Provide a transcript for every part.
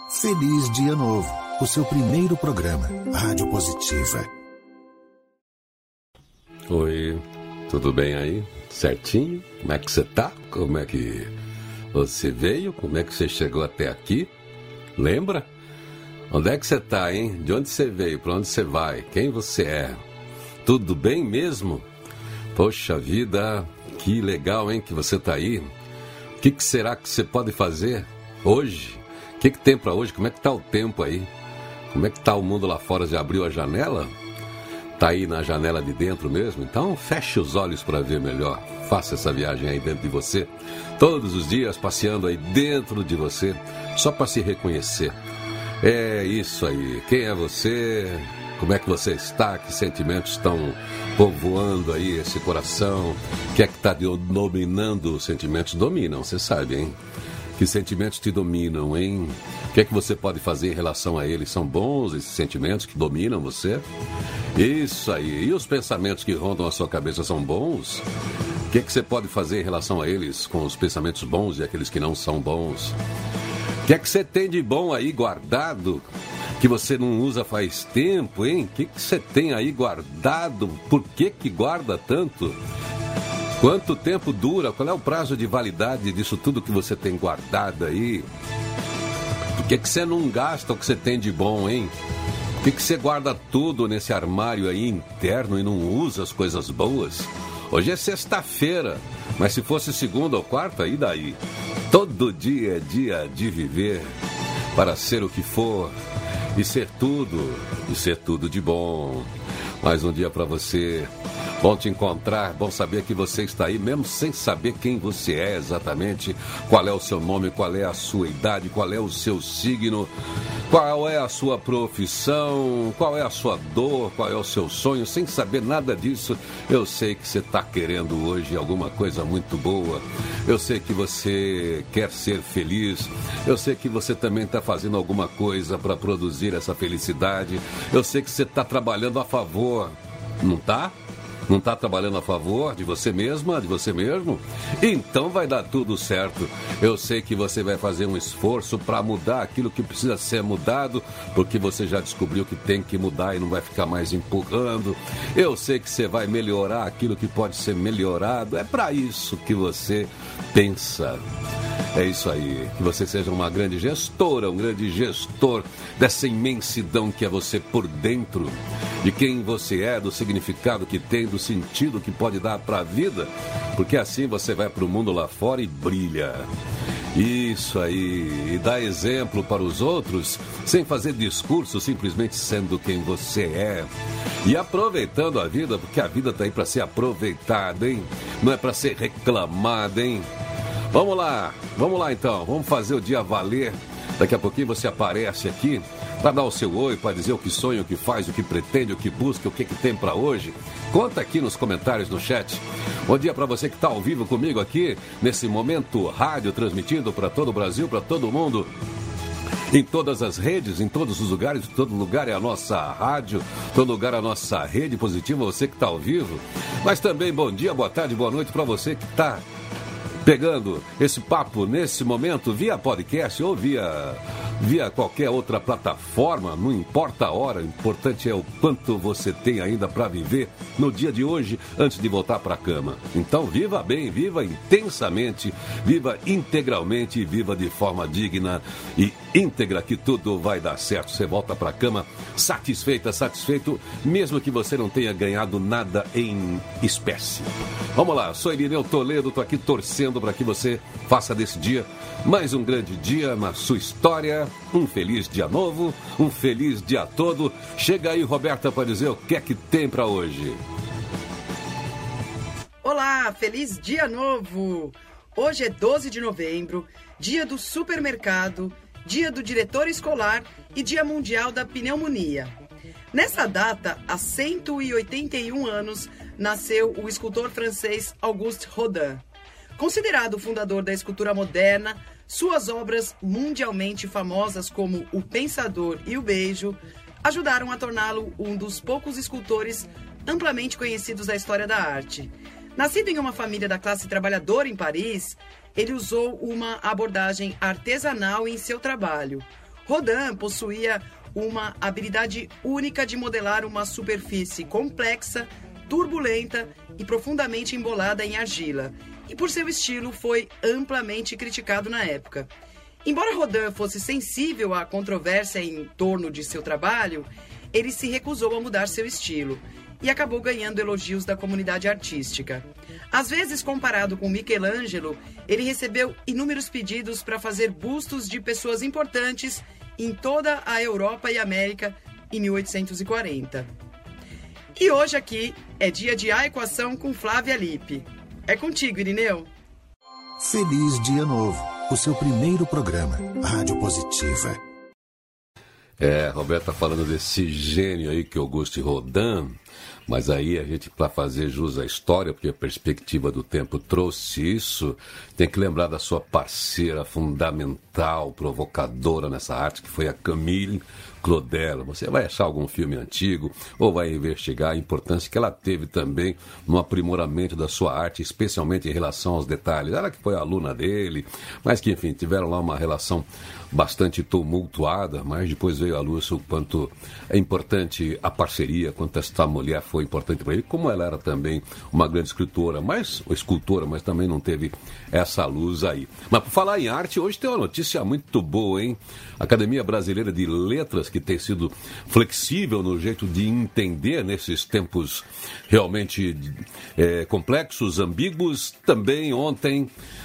Feliz Dia Novo, o seu primeiro programa, Rádio Positiva. Oi, tudo bem aí? Certinho? Como é que você tá? Como é que você veio? Como é que você chegou até aqui? Lembra? Onde é que você tá, hein? De onde você veio? Para onde você vai? Quem você é? Tudo bem mesmo? Poxa vida, que legal, hein, que você tá aí. O que será que você pode fazer hoje? O que tem para hoje? Como é que tá o tempo aí? Como é que tá o mundo lá fora? Já abriu a janela? Tá aí na janela de dentro mesmo? Então feche os olhos para ver melhor. Faça essa viagem aí dentro de você. Todos os dias passeando aí dentro de você, só para se reconhecer. É isso aí. Quem é você? Como é que você está? Que sentimentos estão povoando aí esse coração? O que é que está dominando os sentimentos? Dominam, você sabe, hein? Que sentimentos te dominam, hein? O que é que você pode fazer em relação a eles? São bons esses sentimentos que dominam você? Isso aí. E os pensamentos que rondam a sua cabeça são bons? O que é que você pode fazer em relação a eles com os pensamentos bons e aqueles que não são bons? O que é que você tem de bom aí guardado que você não usa faz tempo, hein? O que você tem aí guardado? Por que guarda tanto? Quanto tempo dura? Qual é o prazo de validade disso tudo que você tem guardado aí? Por que você não gasta o que você tem de bom, hein? Por que você guarda tudo nesse armário aí interno e não usa as coisas boas? Hoje é sexta-feira, mas se fosse segunda ou quarta, e daí? Todo dia é dia de viver para ser o que for e ser tudo de bom. Mais um dia para você. Bom te encontrar, bom saber que você está aí, mesmo sem saber quem você é exatamente, qual é o seu nome, qual é a sua idade, qual é o seu signo, qual é a sua profissão, qual é a sua dor, qual é o seu sonho, sem saber nada disso. Eu sei que você está querendo hoje alguma coisa muito boa, eu sei que você quer ser feliz, eu sei que você também está fazendo alguma coisa para produzir essa felicidade, eu sei que você está trabalhando a favor, não está? Não está trabalhando a favor de você mesma, de você mesmo? Então vai dar tudo certo. Eu sei que você vai fazer um esforço para mudar aquilo que precisa ser mudado, porque você já descobriu que tem que mudar e não vai ficar mais empurrando. Eu sei que você vai melhorar aquilo que pode ser melhorado. É para isso que você pensa. É isso aí, que você seja uma grande gestora, um grande gestor dessa imensidão que é você por dentro, de quem você é, do significado que tem, do sentido que pode dar para a vida, porque assim você vai para o mundo lá fora e brilha. Isso aí, e dá exemplo para os outros, sem fazer discurso, simplesmente sendo quem você é. E aproveitando a vida, porque a vida está aí para ser aproveitada, hein? Não é para ser reclamada, hein? Vamos lá então, vamos fazer o dia valer. Daqui a pouquinho você aparece aqui para dar o seu oi, para dizer o que sonha, o que faz, o que pretende, o que busca, o que tem para hoje. Conta aqui nos comentários, no chat. Bom dia para você que está ao vivo comigo aqui, nesse momento rádio, transmitindo para todo o Brasil, para todo mundo. Em todas as redes, em todos os lugares, todo lugar é a nossa rádio, todo lugar é a nossa rede positiva, você que está ao vivo. Mas também bom dia, boa tarde, boa noite para você que está pegando esse papo nesse momento via podcast ou via qualquer outra plataforma, não importa a hora, o importante é o quanto você tem ainda para viver no dia de hoje antes de voltar para a cama. Então viva bem, viva intensamente, viva integralmente, viva de forma digna e íntegra, que tudo vai dar certo. Você volta para a cama satisfeito, mesmo que você não tenha ganhado nada em espécie. Vamos lá, sou Irineu Toledo, tô aqui torcendo para que você faça desse dia mais um grande dia na sua história, um feliz dia novo, um feliz dia todo. Chega aí, Roberta, para dizer o que é que tem para hoje. Olá, feliz dia novo! Hoje é 12 de novembro, dia do supermercado, dia do diretor escolar e dia mundial da pneumonia. Nessa data, há 181 anos, nasceu o escultor francês Auguste Rodin. Considerado o fundador da escultura moderna, suas obras mundialmente famosas como O Pensador e O Beijo ajudaram a torná-lo um dos poucos escultores amplamente conhecidos da história da arte. Nascido em uma família da classe trabalhadora em Paris, ele usou uma abordagem artesanal em seu trabalho. Rodin possuía uma habilidade única de modelar uma superfície complexa, turbulenta e profundamente embolada em argila, e por seu estilo foi amplamente criticado na época. Embora Rodin fosse sensível à controvérsia em torno de seu trabalho, ele se recusou a mudar seu estilo e acabou ganhando elogios da comunidade artística. Às vezes, comparado com Michelangelo, ele recebeu inúmeros pedidos para fazer bustos de pessoas importantes em toda a Europa e América em 1840. E hoje aqui é dia de A Equação com Flávia Lippe. É contigo, Irineu. Feliz Dia Novo, o seu primeiro programa, Rádio Positiva. Roberto tá falando desse gênio aí que é Auguste Rodin, mas aí a gente, para fazer jus à história, porque a perspectiva do tempo trouxe isso, tem que lembrar da sua parceira fundamental, provocadora nessa arte, que foi a Camille Claudel. Você vai achar algum filme antigo ou vai investigar a importância que ela teve também no aprimoramento da sua arte, especialmente em relação aos detalhes. Ela que foi aluna dele, mas que, enfim, tiveram lá uma relação bastante tumultuada, mas depois veio à luz o quanto é importante a parceria, quanto esta mulher foi importante para ele, como ela era também uma grande escultora, mas também não teve essa luz aí. Mas por falar em arte, hoje tem uma notícia muito boa, hein? A Academia Brasileira de Letras, que tem sido flexível no jeito de entender nesses tempos realmente complexos, ambíguos, também ontem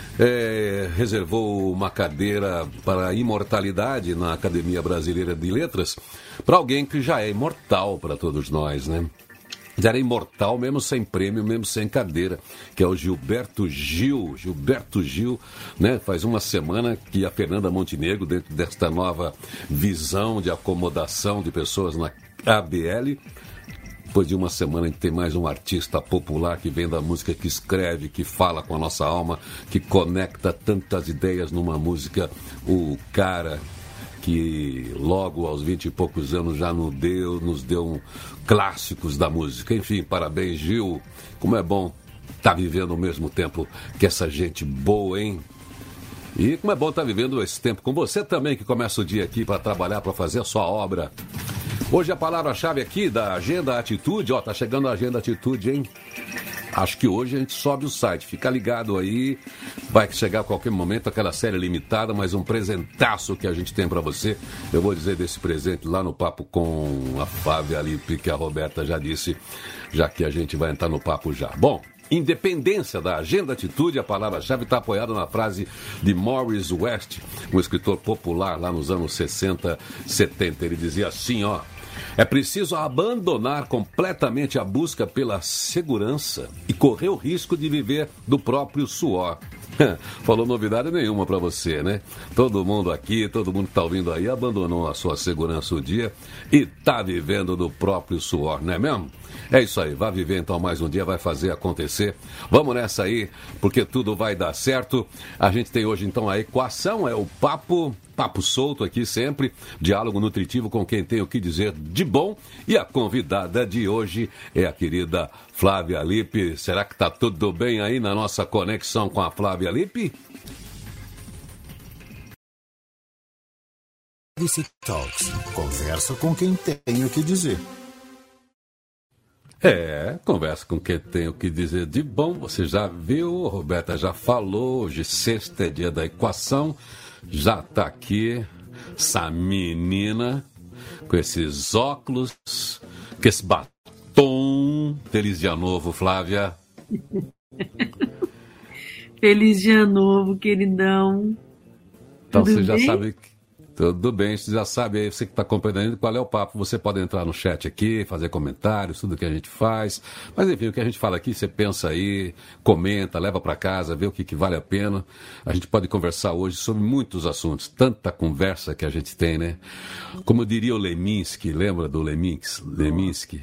reservou uma cadeira para a imortalidade na Academia Brasileira de Letras para alguém que já é imortal para todos nós, né? Já era imortal mesmo sem prêmio, mesmo sem cadeira, que é o Gilberto Gil. Gilberto Gil, né? Faz uma semana que a Fernanda Montenegro, dentro desta nova visão de acomodação de pessoas na ABL, depois de uma semana a gente tem mais um artista popular que vem da música, que escreve, que fala com a nossa alma, que conecta tantas ideias numa música. O cara que logo aos 20 e poucos anos já nos deu clássicos da música. Enfim, parabéns, Gil. Como é bom estar vivendo ao mesmo tempo que essa gente boa, hein? E como é bom estar vivendo esse tempo com você também, que começa o dia aqui para trabalhar, para fazer a sua obra. Hoje a palavra-chave aqui da Agenda Atitude, tá chegando a Agenda Atitude, hein? Acho que hoje a gente sobe o site, fica ligado aí, vai chegar a qualquer momento aquela série limitada, mas um presentaço que a gente tem para você. Eu vou dizer desse presente lá no papo com a Flávia Lippe, que a Roberta já disse, já que a gente vai entrar no papo já. Bom, independência da Agenda Atitude, a palavra-chave está apoiada na frase de Morris West, um escritor popular lá nos anos 60, 70. Ele dizia assim, é preciso abandonar completamente a busca pela segurança e correr o risco de viver do próprio suor. Falou novidade nenhuma para você, né? Todo mundo aqui, todo mundo que está ouvindo aí, abandonou a sua segurança o dia e está vivendo do próprio suor, não é mesmo? É isso aí, vai viver então mais um dia, vai fazer acontecer. Vamos nessa aí, porque tudo vai dar certo. A gente tem hoje então a equação, é o papo solto aqui sempre, diálogo nutritivo com quem tem o que dizer de bom. E a convidada de hoje é a querida Flávia Lippe. Será que tá tudo bem aí na nossa conexão com a Flávia Lippe? DC Talks. Conversa com quem tem o que dizer. Conversa com quem tem o que dizer de bom. Você já viu, a Roberta já falou, hoje sexta é dia da equação. Já tá aqui essa menina com esses óculos, com esse batom. Feliz dia novo, Flávia. Feliz dia novo, queridão. Então tudo você já bem? sabe. Tudo bem, você já sabe aí, você que está acompanhando qual é o papo, você pode entrar no chat aqui, fazer comentários, tudo que a gente faz. Mas enfim, o que a gente fala aqui, você pensa aí, comenta, leva para casa, vê o que vale a pena. A gente pode conversar hoje sobre muitos assuntos, tanta conversa que a gente tem, né? Como diria o Leminski, lembra do Leminski?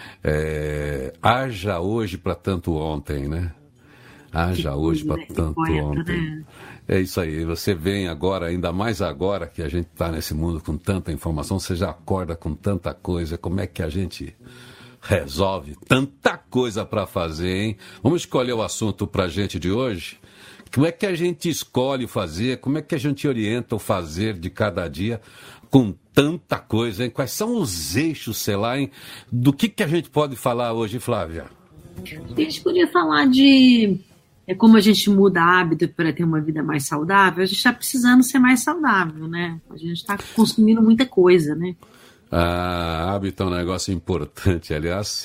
Haja hoje para tanto ontem, né? Haja hoje para tanto poeta, ontem. né? É isso aí, você vem agora, ainda mais agora que a gente está nesse mundo com tanta informação, você já acorda com tanta coisa, como é que a gente resolve tanta coisa para fazer, hein? Vamos escolher o assunto para a gente de hoje? Como é que a gente escolhe fazer, como é que a gente orienta o fazer de cada dia com tanta coisa, hein? Quais são os eixos, sei lá, hein? Do que a gente pode falar hoje, Flávia? A gente podia falar de como a gente muda hábito para ter uma vida mais saudável. A gente está precisando ser mais saudável, né? A gente está consumindo muita coisa, né? Hábito é um negócio importante. Aliás,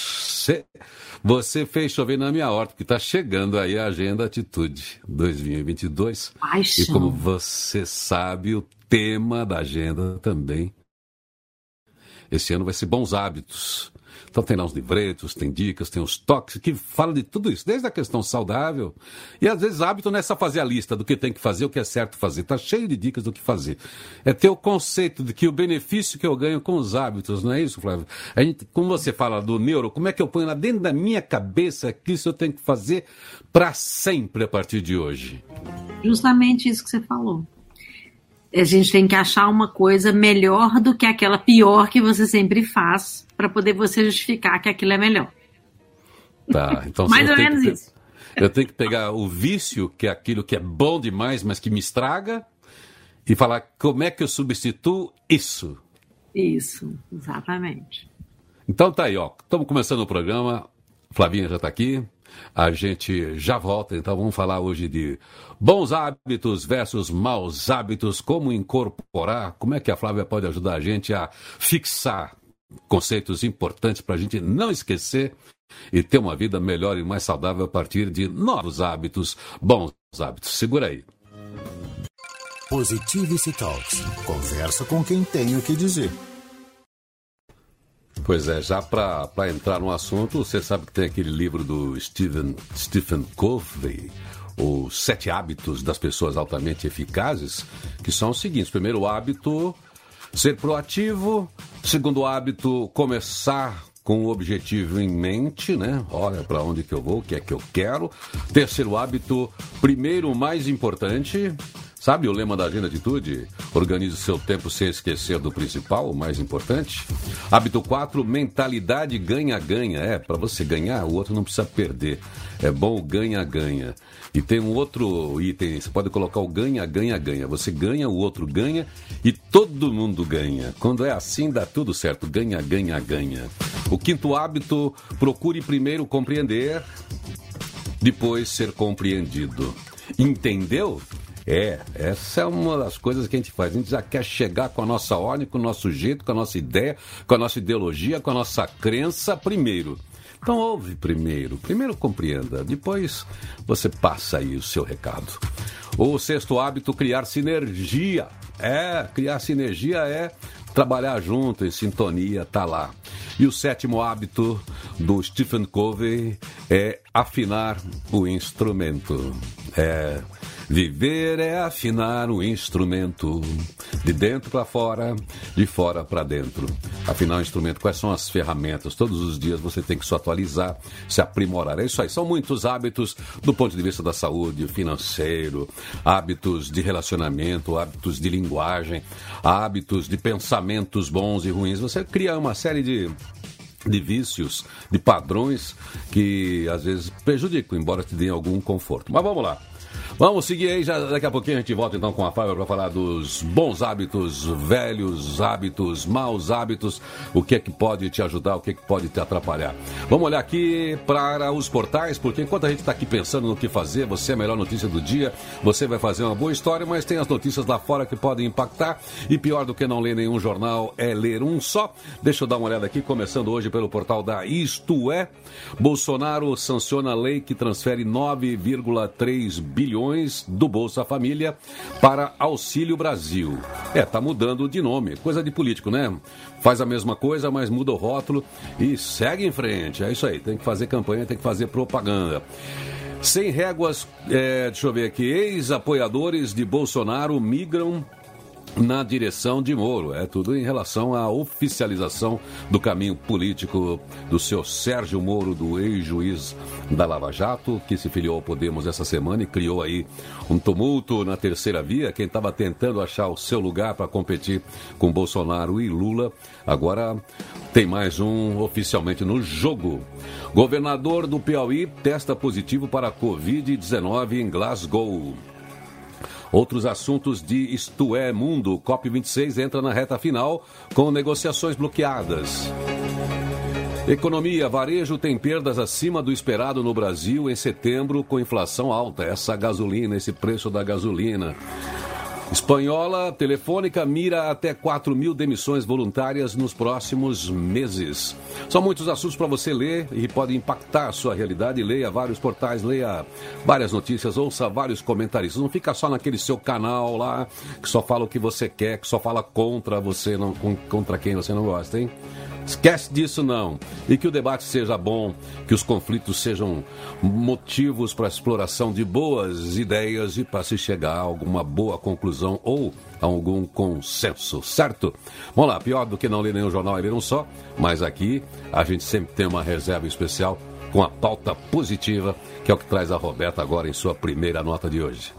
você fez chover na minha horta, porque está chegando aí a Agenda Atitude 2022. E como você sabe, o tema da agenda também esse ano vai ser bons hábitos. Então tem lá uns livretos, tem dicas, tem uns toques que falam de tudo isso, desde a questão saudável. E às vezes hábito não é só fazer a lista do que tem que fazer, o que é certo fazer. Está cheio de dicas do que fazer. É ter o conceito de que o benefício que eu ganho com os hábitos, não é isso, Flávio? A gente, como você fala do neuro, como é que eu ponho lá dentro da minha cabeça que isso eu tenho que fazer para sempre a partir de hoje? Justamente isso que você falou. A gente tem que achar uma coisa melhor do que aquela pior que você sempre faz para poder você justificar que aquilo é melhor. Tá, então mais ou menos isso. Eu tenho que pegar o vício, que é aquilo que é bom demais, mas que me estraga, e falar como é que eu substituo isso. Isso, exatamente. Então tá aí, ó. Estamos começando o programa. Flavinha já está aqui. A gente já volta, então vamos falar hoje de bons hábitos versus maus hábitos, como incorporar, como é que a Flávia pode ajudar a gente a fixar conceitos importantes para a gente não esquecer e ter uma vida melhor e mais saudável a partir de novos hábitos, bons hábitos. Segura aí. Positivity Talks. Conversa com quem tem o que dizer. Pois é, já para entrar no assunto, você sabe que tem aquele livro do Stephen Covey, Os 7 Hábitos das Pessoas Altamente Eficazes, que são os seguintes. Primeiro hábito, ser proativo. Segundo hábito, começar com o objetivo em mente, né? Olha para onde que eu vou, o que é que eu quero. Terceiro hábito, primeiro o mais importante. Sabe o lema da Agenda Atitude? Organize o seu tempo sem esquecer do principal, o mais importante. Hábito 4, mentalidade ganha-ganha. Para você ganhar, o outro não precisa perder. É bom o ganha-ganha. E tem um outro item, você pode colocar o ganha-ganha-ganha. Você ganha, o outro ganha e todo mundo ganha. Quando é assim, dá tudo certo. Ganha-ganha-ganha. O quinto hábito, procure primeiro compreender, depois ser compreendido. Entendeu? Essa é uma das coisas que a gente faz. A gente já quer chegar com a nossa ordem, com o nosso jeito, com a nossa ideia, com a nossa ideologia, com a nossa crença primeiro. Então ouve primeiro compreenda, depois você passa aí o seu recado. O sexto hábito, criar sinergia. Criar sinergia é trabalhar junto, em sintonia, tá lá. E o sétimo hábito do Stephen Covey é afinar o instrumento. Viver é afinar o instrumento, de dentro para fora, de fora para dentro. Afinar o instrumento, quais são as ferramentas? Todos os dias você tem que se atualizar, se aprimorar. É isso aí, são muitos hábitos do ponto de vista da saúde, financeiro, hábitos de relacionamento, hábitos de linguagem, hábitos de pensamentos bons e ruins. Você cria uma série de vícios, de padrões que às vezes prejudicam, embora te deem algum conforto. Mas vamos lá. Vamos seguir aí, já daqui a pouquinho a gente volta então com a Flávia para falar dos bons hábitos, velhos hábitos, maus hábitos, o que é que pode te ajudar, o que é que pode te atrapalhar. Vamos olhar aqui para os portais, porque enquanto a gente está aqui pensando no que fazer, você é a melhor notícia do dia, você vai fazer uma boa história, mas tem as notícias lá fora que podem impactar, e pior do que não ler nenhum jornal é ler um só. Deixa eu dar uma olhada aqui, começando hoje pelo portal da Isto É. Bolsonaro sanciona a lei que transfere 9,3 bilhões do Bolsa Família para Auxílio Brasil. Tá mudando de nome, coisa de político, né? Faz a mesma coisa, mas muda o rótulo e segue em frente. É isso aí, tem que fazer campanha, tem que fazer propaganda. Sem réguas, deixa eu ver aqui, ex-apoiadores de Bolsonaro migram na direção de Moro. Tudo em relação à oficialização do caminho político do seu Sérgio Moro, do ex-juiz da Lava Jato, que se filiou ao Podemos essa semana e criou aí um tumulto na terceira via. Quem estava tentando achar o seu lugar para competir com Bolsonaro e Lula, agora tem mais um oficialmente no jogo. Governador do Piauí testa positivo para a Covid-19 em Glasgow. Outros assuntos de Isto é Mundo. COP26 entra na reta final com negociações bloqueadas. Economia, varejo tem perdas acima do esperado no Brasil em setembro com inflação alta. Essa gasolina, esse preço da gasolina. Espanhola, Telefônica mira até 4.000 demissões voluntárias nos próximos meses. São muitos assuntos para você ler e pode impactar a sua realidade. Leia vários portais, leia várias notícias, ouça vários comentaristas. Não fica só naquele seu canal lá que só fala o que você quer, que só fala contra você, não, contra quem você não gosta, hein? Esquece disso não. E que o debate seja bom, que os conflitos sejam motivos para a exploração de boas ideias e para se chegar a alguma boa conclusão ou a algum consenso, certo? Vamos lá, pior do que não ler nenhum jornal e ler um só, mas aqui a gente sempre tem uma reserva especial com a pauta positiva, que é o que traz a Roberta agora em sua primeira nota de hoje.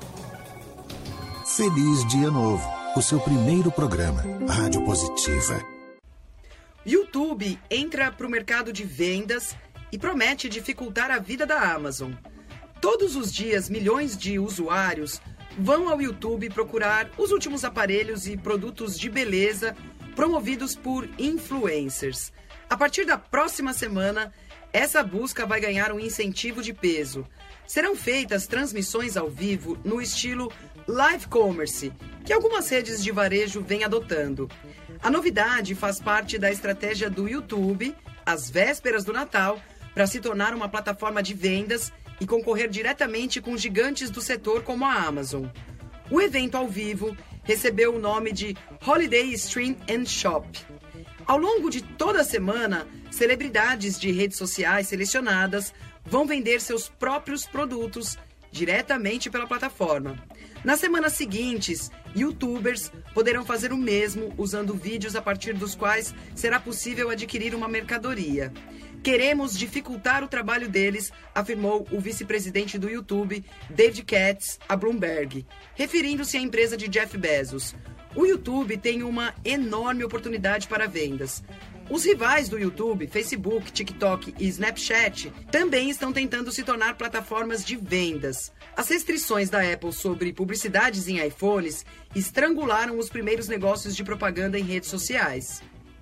Feliz Dia Novo, o seu primeiro programa, Rádio Positiva. YouTube entra para o mercado de vendas e promete dificultar a vida da Amazon. Todos os dias, milhões de usuários vão ao YouTube procurar os últimos aparelhos e produtos de beleza promovidos por influencers. A partir da próxima semana, essa busca vai ganhar um incentivo de peso. Serão feitas transmissões ao vivo no estilo live commerce, que algumas redes de varejo vêm adotando. A novidade faz parte da estratégia do YouTube, às vésperas do Natal, para se tornar uma plataforma de vendas e concorrer diretamente com gigantes do setor como a Amazon. O evento ao vivo recebeu o nome de Holiday Stream and Shop. Ao longo de toda a semana, celebridades de redes sociais selecionadas vão vender seus próprios produtos diretamente pela plataforma. Nas semanas seguintes, YouTubers poderão fazer o mesmo usando vídeos a partir dos quais será possível adquirir uma mercadoria. Queremos dificultar o trabalho deles, afirmou o vice-presidente do YouTube, David Katz, a Bloomberg, referindo-se à empresa de Jeff Bezos. O YouTube tem uma enorme oportunidade para vendas. Os rivais do YouTube, Facebook, TikTok e Snapchat, também estão tentando se tornar plataformas de vendas. As restrições da Apple sobre publicidades em iPhones estrangularam os primeiros negócios de propaganda em redes sociais.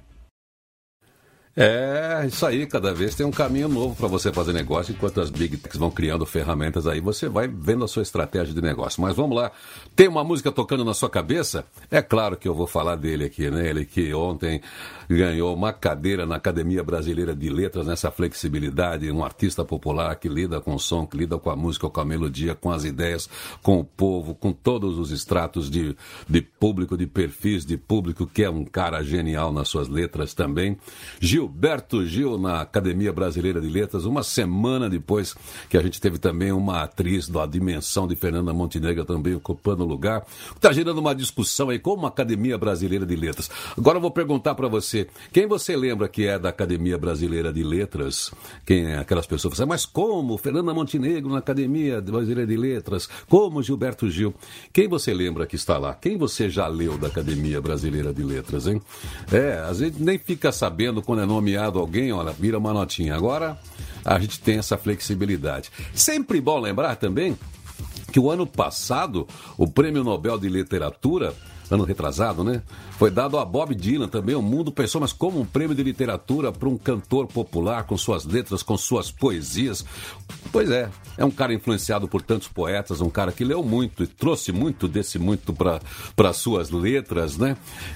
É, isso aí, cada vez tem um caminho novo para você fazer negócio, enquanto as Big Techs vão criando ferramentas aí, você vai vendo a sua estratégia de negócio. Mas vamos lá, tem uma música tocando na sua cabeça? É claro que eu vou falar dele aqui, né? Ele que ontem ganhou uma cadeira na Academia Brasileira de Letras, nessa flexibilidade, um artista popular que lida com o som, que lida com a música, com a melodia, com as ideias, com o povo, com todos os estratos de público, de perfis de público, que é um cara genial nas suas letras também. Gilberto Gil na Academia Brasileira de Letras, uma semana depois que a gente teve também uma atriz da dimensão de Fernanda Montenegro também ocupando o lugar. Está gerando uma discussão aí como a Academia Brasileira de Letras. Agora eu vou perguntar para você, quem você lembra que é da Academia Brasileira de Letras? Quem é aquelas pessoas que falam, mas como Fernanda Montenegro na Academia Brasileira de Letras? Como Gilberto Gil? Quem você lembra que está lá? Quem você já leu da Academia Brasileira de Letras, hein? Às vezes nem fica sabendo quando é nomeado alguém, olha, vira uma notinha. Agora a gente tem essa flexibilidade. Sempre bom lembrar também que o ano passado, o Prêmio Nobel de Literatura, ano retrasado, né? Foi dado a Bob Dylan também. O mundo pensou, mas como um prêmio de literatura para um cantor popular, com suas letras, com suas poesias? Pois é um cara influenciado por tantos poetas, um cara que leu muito e trouxe muito desse muito para suas letras, né?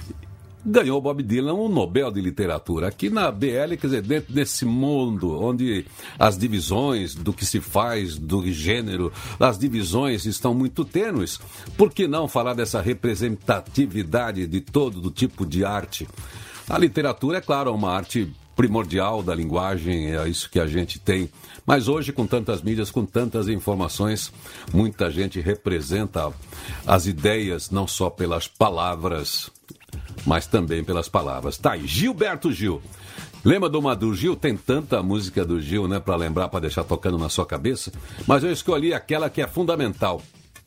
Ganhou Bob Dylan um Nobel de Literatura. Aqui na BL, quer dizer, dentro desse mundo onde as divisões do que se faz, do gênero, as divisões estão muito tênues, por que não falar dessa representatividade de todo do tipo de arte? A literatura, é claro, é uma arte primordial da linguagem, é isso que a gente tem. Mas hoje, com tantas mídias, com tantas informações, muita gente representa as ideias não só pelas palavras, mas também pelas palavras. Tá aí, Gilberto Gil. Lembra do Gil? Tem tanta música do Gil, né, para lembrar, para deixar tocando na sua cabeça. Mas eu escolhi aquela que é fundamental.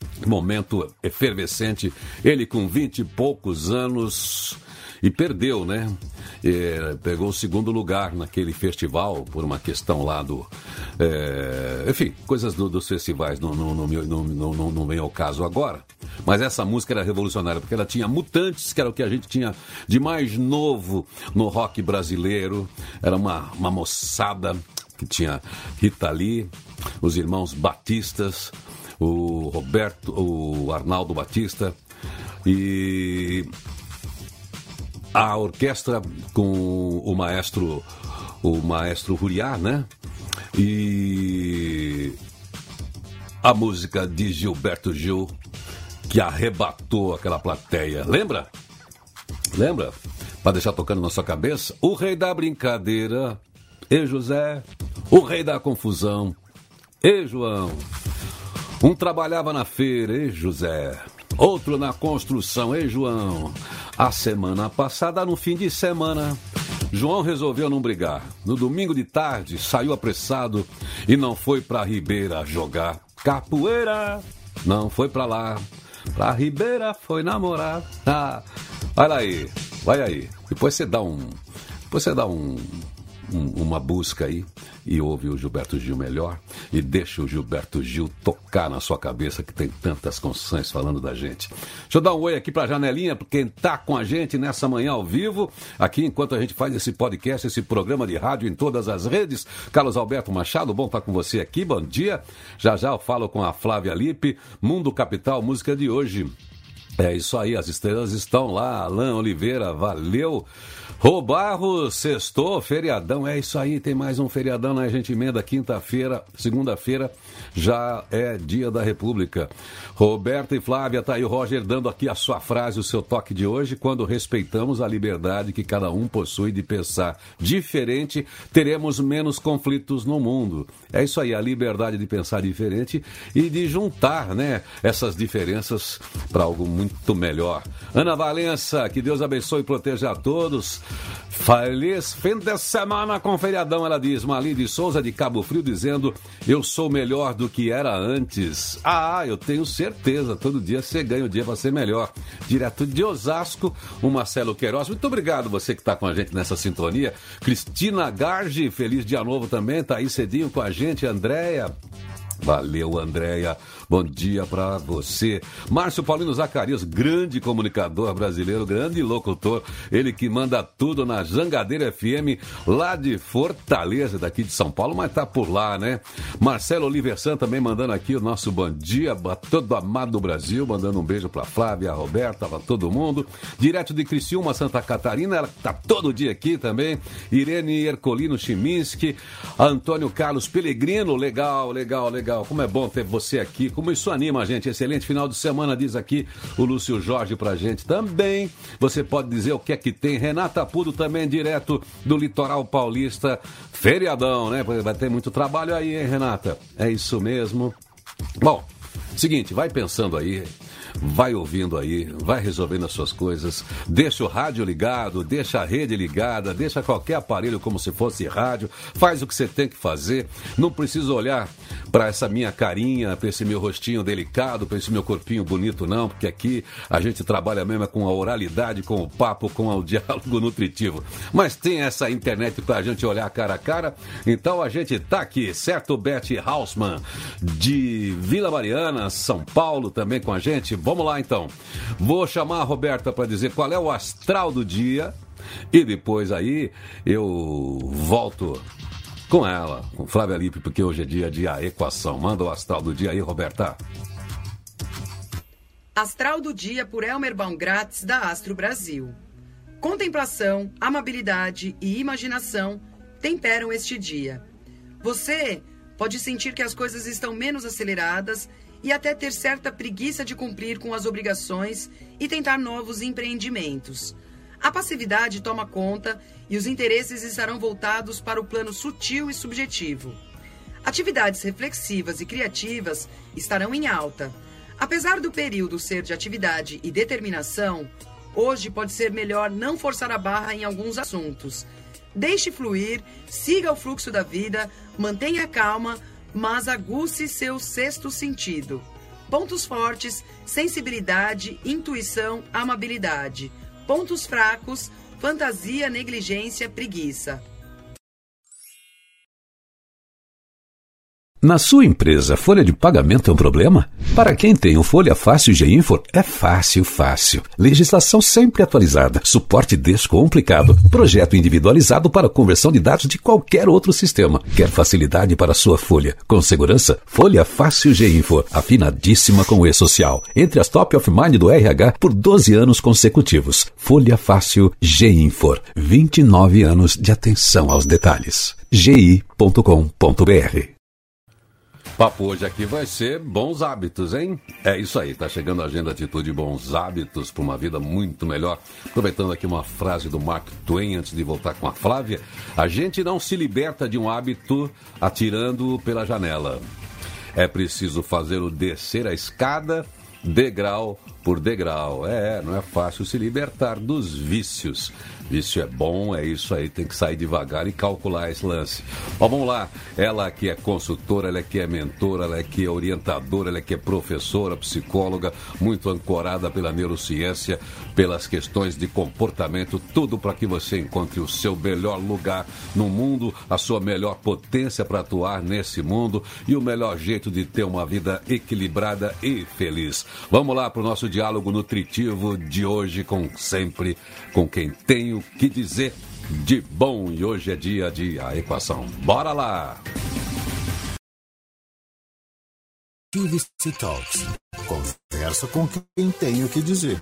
Momento efervescente, ele com 20 e poucos anos e perdeu, né? pegou o segundo lugar naquele festival, por uma questão lá do... enfim, coisas dos festivais, não vem ao caso agora. Mas essa música era revolucionária, porque ela tinha Mutantes, que era o que a gente tinha de mais novo no rock brasileiro. Era uma moçada que tinha Rita Lee, os irmãos Batistas, o Arnaldo Batista, e a orquestra com o maestro Huriá, né? E a música de Gilberto Gil, que arrebatou aquela plateia. Lembra? Para deixar tocando na sua cabeça, o rei da brincadeira, e José, o rei da confusão, e João. Um trabalhava na feira, e José, outro na construção, e João. A semana passada, no fim de semana, João resolveu não brigar. No domingo de tarde, saiu apressado e não foi pra Ribeira jogar capoeira. Não foi pra lá, pra Ribeira foi namorar. Olha aí, vai aí. Depois você dá uma busca aí e ouve o Gilberto Gil melhor e deixa o Gilberto Gil tocar na sua cabeça, que tem tantas canções falando da gente. Deixa eu dar um oi aqui pra Janelinha, pra quem tá com a gente nessa manhã ao vivo, aqui enquanto a gente faz esse podcast, esse programa de rádio em todas as redes. Carlos Alberto Machado, bom estar com você aqui, bom dia. Já eu falo com a Flávia Lippe, Mundo Capital, música de hoje. É isso aí, as estrelas estão lá. Alain Oliveira, valeu. Rô Barros, sextou, feriadão, é isso aí, tem mais um feriadão, né? A gente emenda quinta-feira, segunda-feira, já é dia da República. Roberto e Flávia, tá aí o Roger dando aqui a sua frase, o seu toque de hoje: quando respeitamos a liberdade que cada um possui de pensar diferente, teremos menos conflitos no mundo. É isso aí, a liberdade de pensar diferente e de juntar, né, essas diferenças para algo muito melhor. Ana Valença, que Deus abençoe e proteja a todos. Feliz fim de semana com feriadão, ela diz. Mali de Souza, de Cabo Frio, dizendo: eu sou melhor do que era antes. Eu tenho certeza, todo dia você ganha o dia para ser melhor. Direto de Osasco, o Marcelo Queiroz. Muito obrigado você que está com a gente nessa sintonia. Cristina Gargi, feliz dia novo também, tá aí cedinho com a gente. Andréia, valeu, Andréia. Bom dia pra você. Márcio Paulino Zacarias, grande comunicador brasileiro, grande locutor, ele que manda tudo na Jangadeira FM, lá de Fortaleza, daqui de São Paulo, mas tá por lá, né? Marcelo Oliversan também mandando aqui o nosso bom dia pra todo amado do Brasil, mandando um beijo pra Flávia, a Roberta, pra todo mundo. Direto de Criciúma, Santa Catarina, ela tá todo dia aqui também. Irene Ercolino Chiminski, Antônio Carlos Pellegrino, legal. Como é bom ter você aqui. Como isso anima a gente. Excelente final de semana, diz aqui o Lúcio Jorge pra gente também. Você pode dizer o que é que tem. Renata Pudo também, direto do litoral paulista. Feriadão, né? Vai ter muito trabalho aí, hein, Renata? É isso mesmo. Bom, seguinte, vai pensando aí, vai ouvindo aí, vai resolvendo as suas coisas, deixa o rádio ligado, deixa a rede ligada, deixa qualquer aparelho como se fosse rádio, faz o que você tem que fazer, não precisa olhar para essa minha carinha, para esse meu rostinho delicado, para esse meu corpinho bonito não, porque aqui a gente trabalha mesmo com a oralidade, com o papo, com o diálogo nutritivo, mas tem essa internet para a gente olhar cara a cara, então a gente tá aqui, certo? Beth Hausmann, de Vila Mariana, São Paulo, também com a gente. Vamos lá, então. Vou chamar a Roberta para dizer qual é o astral do dia e depois aí eu volto com ela, com Flávia Lippe, porque hoje é dia de a equação. Manda o astral do dia aí, Roberta. Astral do dia por Elmer Baumgratz, da Astro Brasil. Contemplação, amabilidade e imaginação temperam este dia. Você pode sentir que as coisas estão menos aceleradas e até ter certa preguiça de cumprir com as obrigações e tentar novos empreendimentos. A passividade toma conta e os interesses estarão voltados para o plano sutil e subjetivo. Atividades reflexivas e criativas estarão em alta. Apesar do período ser de atividade e determinação, hoje pode ser melhor não forçar a barra em alguns assuntos. Deixe fluir, siga o fluxo da vida, mantenha calma, mas aguce seu sexto sentido. Pontos fortes: sensibilidade, intuição, amabilidade. Pontos fracos: fantasia, negligência, preguiça. Na sua empresa, folha de pagamento é um problema? Para quem tem o Folha Fácil GInfo, é fácil. Legislação sempre atualizada, suporte descomplicado, projeto individualizado para conversão de dados de qualquer outro sistema. Quer facilidade para sua folha? Com segurança? Folha Fácil GInfo, afinadíssima com o E-Social. Entre as top of mind do RH por 12 anos consecutivos. Folha Fácil GInfo, 29 anos de atenção aos detalhes. gi.com.br. Papo hoje aqui vai ser bons hábitos, hein? É isso aí, tá chegando a Agenda Atitude Bons Hábitos para uma vida muito melhor. Aproveitando aqui uma frase do Mark Twain antes de voltar com a Flávia: a gente não se liberta de um hábito atirando pela janela. É preciso fazê-lo descer a escada degrau por degrau. Não é fácil se libertar dos vícios. Vício é bom, é isso aí, tem que sair devagar e calcular esse lance. Vamos lá, ela que é consultora, ela que é mentora, ela que é orientadora, ela que é professora, psicóloga, muito ancorada pela neurociência, pelas questões de comportamento, tudo para que você encontre o seu melhor lugar no mundo, a sua melhor potência para atuar nesse mundo e o melhor jeito de ter uma vida equilibrada e feliz. Vamos lá para o nosso diálogo nutritivo de hoje, com quem tenho que dizer de bom. E hoje é dia de A Equação. Bora lá! TVC Talks. Conversa com quem tem o que dizer.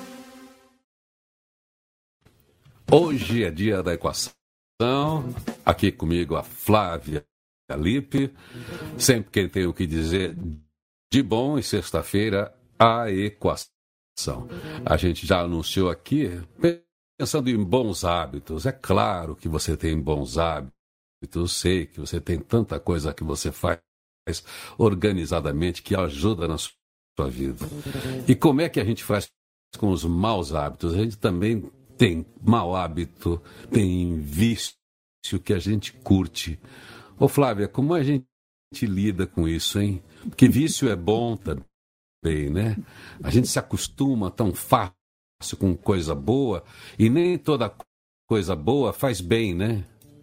Hoje é dia da equação. Aqui comigo a Flávia Lippe. Sempre quem tem o que dizer de bom. E sexta-feira, a equação. A gente já anunciou aqui, pensando em bons hábitos. É claro que você tem bons hábitos. Eu sei que você tem tanta coisa que você faz organizadamente que ajuda na sua vida. E como é que a gente faz com os maus hábitos? A gente também tem mau hábito, tem vício que a gente curte. Ô Flávia, como a gente lida com isso, hein? Porque vício é bom também, né? A gente se acostuma tão fácil com coisa boa e nem toda coisa boa faz bem, né?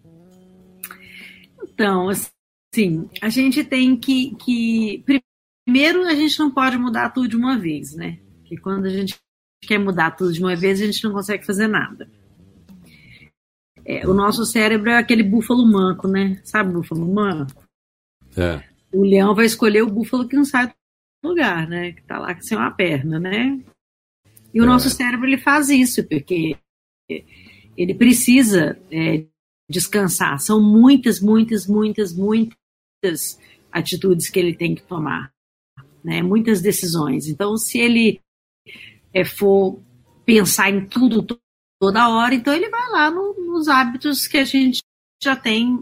Então, assim, a gente tem que... Primeiro, a gente não pode mudar tudo de uma vez, né? Porque quando a gente quer mudar tudo de uma vez, a gente não consegue fazer nada. O nosso cérebro é aquele búfalo manco, né? Sabe o búfalo manco? É. O leão vai escolher o búfalo que não sai do lugar, né? Que tá lá sem uma perna, né? E o nosso cérebro, ele faz isso, porque ele precisa descansar. São muitas atitudes que ele tem que tomar, né? Muitas decisões. Então, se ele for pensar em tudo toda hora, então ele vai lá nos hábitos que a gente já tem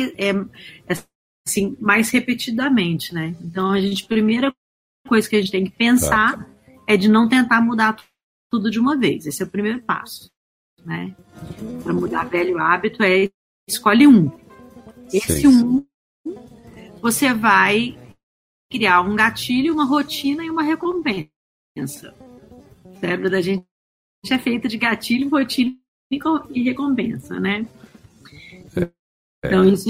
mais repetidamente, né? Então, a primeira coisa que a gente tem que pensar é de não tentar mudar tudo de uma vez. Esse é o primeiro passo, né? Para mudar velho hábito escolhe um. Esse um, você vai criar um gatilho, uma rotina e uma recompensa. O cérebro da gente é feito de gatilho, rotina e recompensa, né? Então, isso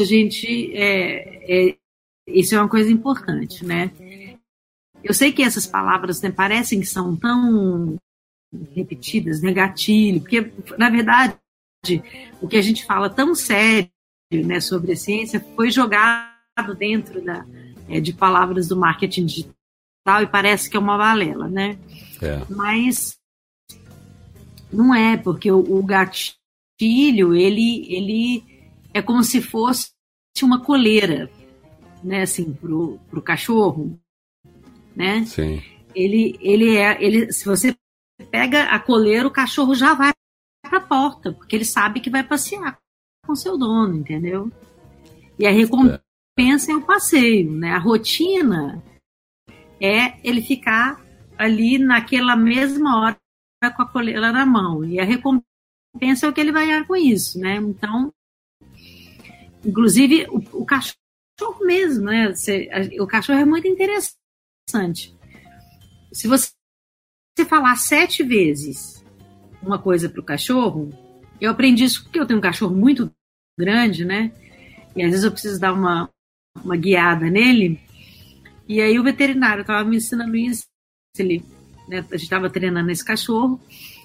isso é uma coisa importante, né? Eu sei que essas palavras, né, parecem que são tão repetidas, né, gatilho, porque, na verdade, o que a gente fala tão sério, né, sobre a ciência foi jogado dentro de palavras do marketing digital e parece que é uma balela, né? Mas não é, porque o gatilho, ele é como se fosse uma coleira, né, assim, pro cachorro, né? Sim. Se você pega a coleira, o cachorro já vai para a porta, porque ele sabe que vai passear com seu dono, entendeu? E a recompensa é o passeio, né? A rotina é ele ficar ali naquela mesma hora com a coleira na mão, e a recompensa é o que ele vai ganhar com isso, né? Então, inclusive o cachorro mesmo, né? O cachorro é muito interessante. Se você falar 7 vezes uma coisa para o cachorro, Eu aprendi isso porque eu tenho um cachorro muito grande, né? E às vezes eu preciso dar uma guiada nele. E aí o veterinário estava me ensinando isso. Ele, né, a gente estava treinando esse cachorro.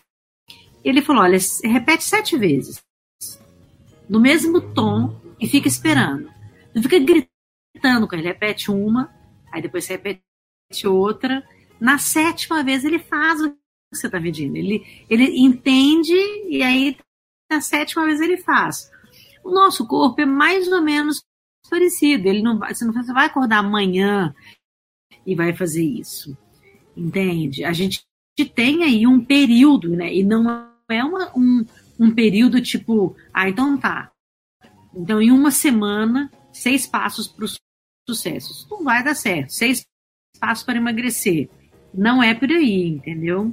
E ele falou, olha, repete 7 vezes. No mesmo tom e fica esperando. Não fica gritando com ele. Repete uma, aí depois você repete outra. Na 7ª vez ele faz o que você está pedindo. Ele entende e aí na 7ª vez ele faz. O nosso corpo é mais ou menos parecido. Você vai acordar amanhã e vai fazer isso. Entende? A gente tem aí um período, né? E não é um período tipo, então tá. Então, em uma semana, 6 passos para o sucesso. Isso não vai dar certo. 6 passos para emagrecer. Não é por aí, entendeu?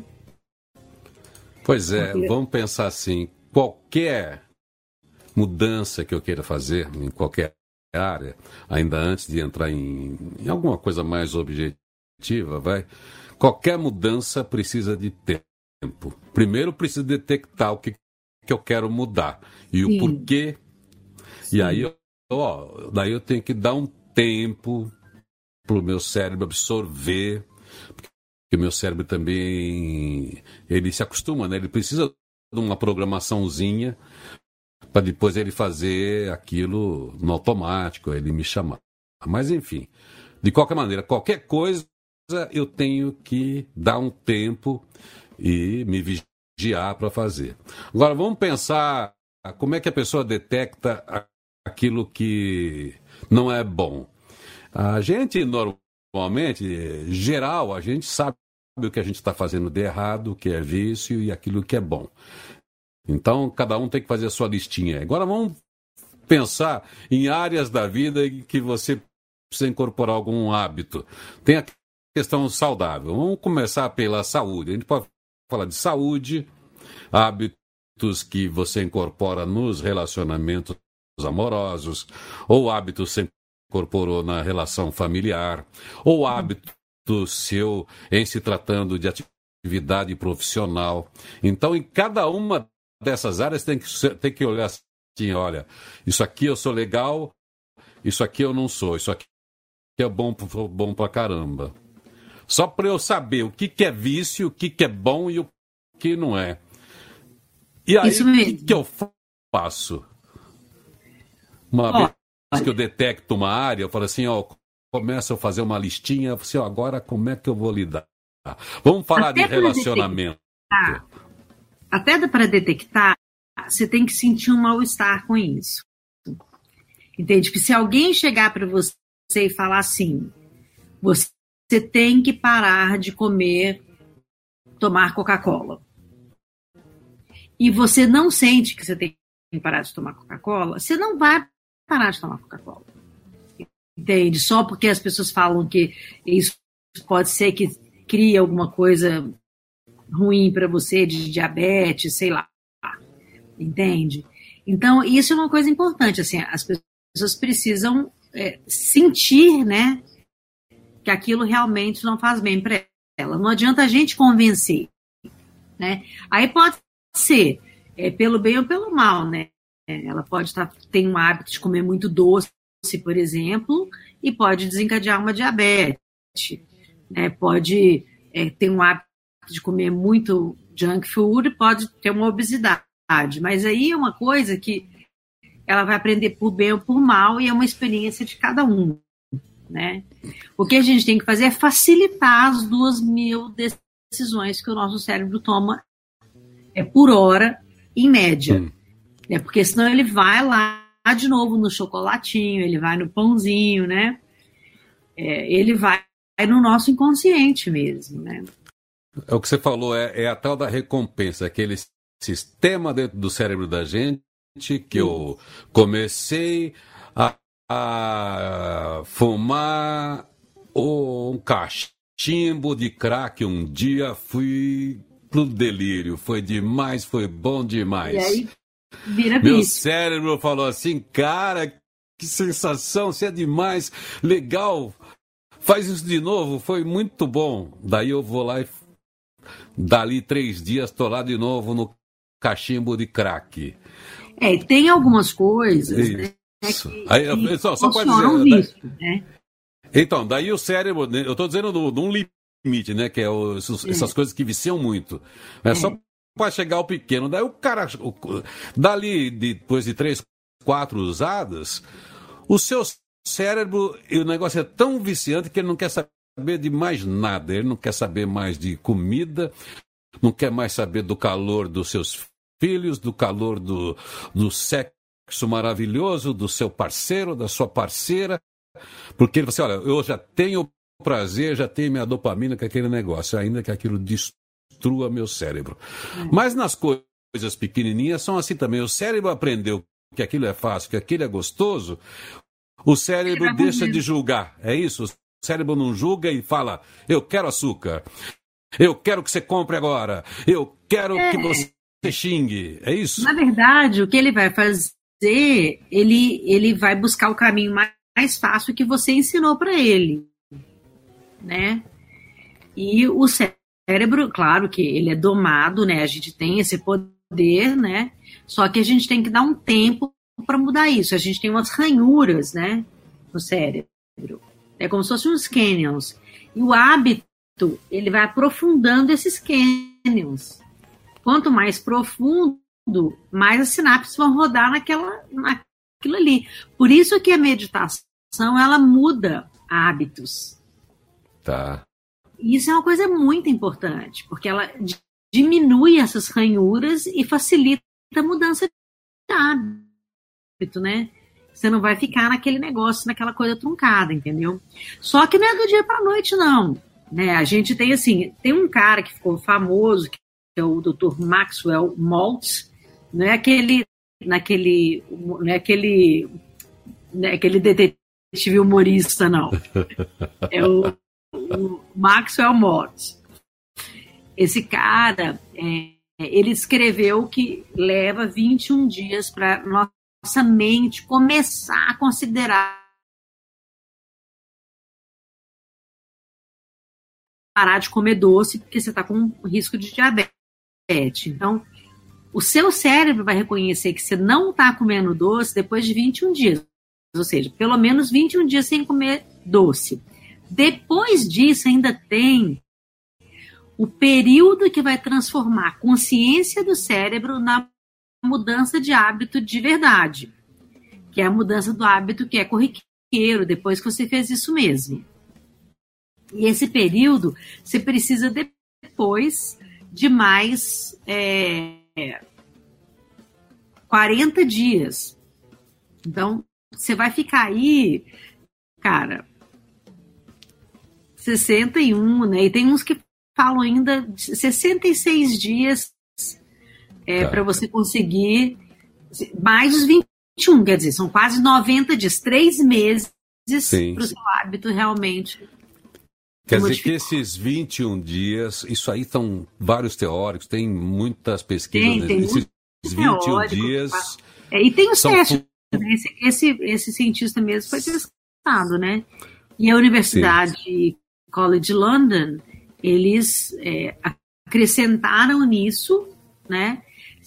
Pois é, vamos pensar assim, qualquer mudança que eu queira fazer em qualquer área, ainda antes de entrar em alguma coisa mais objetiva, qualquer mudança precisa de tempo. Primeiro preciso detectar o que eu quero mudar e o porquê. Sim. E aí, daí eu tenho que dar um tempo para o meu cérebro absorver, porque o meu cérebro também, ele se acostuma, né? Ele precisa de uma programaçãozinha para depois ele fazer aquilo no automático, ele me chamar. Mas enfim, de qualquer maneira, qualquer coisa eu tenho que dar um tempo e me vigiar para fazer. Agora vamos pensar como é que a pessoa detecta aquilo que não é bom. A gente normalmente, geral, a gente sabe o que a gente está fazendo de errado, o que é vício e aquilo que é bom. Então, cada um tem que fazer a sua listinha. Agora, vamos pensar em áreas da vida em que você precisa incorporar algum hábito. Tem a questão saudável. Vamos começar pela saúde. A gente pode falar de saúde, hábitos que você incorpora nos relacionamentos amorosos, ou hábitos que você incorporou na relação familiar, ou hábito seu em se tratando de atividade profissional. Então, em cada uma dessas áreas tem que olhar assim, olha, isso aqui eu sou legal, isso aqui eu não sou, isso aqui é bom pra caramba. Só para eu saber o que é vício, o que é bom e o que não é. E aí, o que eu faço? Uma vez que eu detecto uma área, eu falo assim, começo a fazer uma listinha, assim, agora como é que eu vou lidar? Vamos falar de relacionamento. Até para detectar, você tem que sentir um mal-estar com isso. Entende? Que se alguém chegar para você e falar assim, você tem que parar de tomar Coca-Cola. E você não sente que você tem que parar de tomar Coca-Cola, você não vai parar de tomar Coca-Cola. Entende? Só porque as pessoas falam que isso pode ser que crie alguma coisa ruim para você, de diabetes, sei lá. Entende? Então, isso é uma coisa importante. Assim, as pessoas precisam sentir, né, que aquilo realmente não faz bem para ela. Não adianta a gente convencer. Né? Aí pode ser pelo bem ou pelo mal, né? Ela pode ter um hábito de comer muito doce, por exemplo, e pode desencadear uma diabetes. Né? Pode ter um hábito de comer muito junk food, pode ter uma obesidade. Mas aí é uma coisa que ela vai aprender por bem ou por mal e é uma experiência de cada um. Né? O que a gente tem que fazer é facilitar as 2.000 decisões que o nosso cérebro toma por hora, em média. Porque senão ele vai lá de novo no chocolatinho, ele vai no pãozinho, né? Ele vai no nosso inconsciente mesmo, né? O que você falou é a tal da recompensa, aquele sistema dentro do cérebro da gente que eu comecei a fumar um cachimbo de crack um dia, fui pro delírio, foi demais, foi bom demais. E aí, vira meu vício. cérebro falou assim, cara, que sensação, você é demais, legal, faz isso de novo, foi muito bom. Daí eu vou lá e dali 3 dias tô lá de novo no cachimbo de crack. Tem algumas coisas, né, que aí, só pode dizer, risco, né? Então, daí o cérebro, eu estou dizendo de um limite, né? Que é essas coisas que viciam muito. Só para chegar ao pequeno. Daí o cara, dali, depois de 3, 4 usadas, o seu cérebro, o negócio é tão viciante que ele não quer saber de mais nada. Ele não quer saber mais de comida, não quer mais saber do calor dos seus filhos, do calor do sexo maravilhoso, do seu parceiro, da sua parceira. Porque ele fala assim, olha, eu já tenho prazer, já tenho minha dopamina com aquele negócio, ainda que aquilo destrua meu cérebro. Mas nas coisas pequenininhas são assim também. O cérebro aprendeu que aquilo é fácil, que aquilo é gostoso, o cérebro deixa de julgar. É isso? O cérebro não julga e fala, eu quero açúcar, eu quero que você compre agora, eu quero que você xingue. É isso? Na verdade, o que ele vai fazer, ele vai buscar o caminho mais fácil que você ensinou para ele, né? E o cérebro, claro que ele é domado, né? A gente tem esse poder, né? Só que a gente tem que dar um tempo para mudar isso. A gente tem umas ranhuras, né, no cérebro. É como se fossem uns canyons. E o hábito, ele vai aprofundando esses canyons. Quanto mais profundo, mais as sinapses vão rodar naquilo ali. Por isso que a meditação, ela muda hábitos. Tá. E isso é uma coisa muito importante, porque ela diminui essas ranhuras e facilita a mudança de hábito, né? Você não vai ficar naquele negócio, naquela coisa truncada, entendeu? Só que não é do dia para a noite, não. Né? A gente tem, assim, tem um cara que ficou famoso, que é o Dr. Maxwell Maltz, não é aquele detetive humorista, não. É o Maxwell Maltz. Esse cara, ele escreveu que leva 21 dias para nossa mente começar a considerar parar de comer doce, porque você está com risco de diabetes. Então, o seu cérebro vai reconhecer que você não está comendo doce depois de 21 dias. Ou seja, pelo menos 21 dias sem comer doce. Depois disso, ainda tem o período que vai transformar a consciência do cérebro na mudança de hábito de verdade. Que é a mudança do hábito que é corriqueiro, depois que você fez isso mesmo. E esse período, você precisa depois de mais 40 dias. Então, você vai ficar aí, cara, 61, né? E tem uns que falam ainda de 66 dias para você conseguir mais os 21, quer dizer, são quase 90 dias, 3 meses para o seu hábito realmente. Quer dizer que esses 21 dias, isso aí são vários teóricos, tem muitas pesquisas. Tem esses 21 dias. E tem os testes. Esse cientista mesmo foi testado, né? E a Universidade College London, eles acrescentaram nisso, né?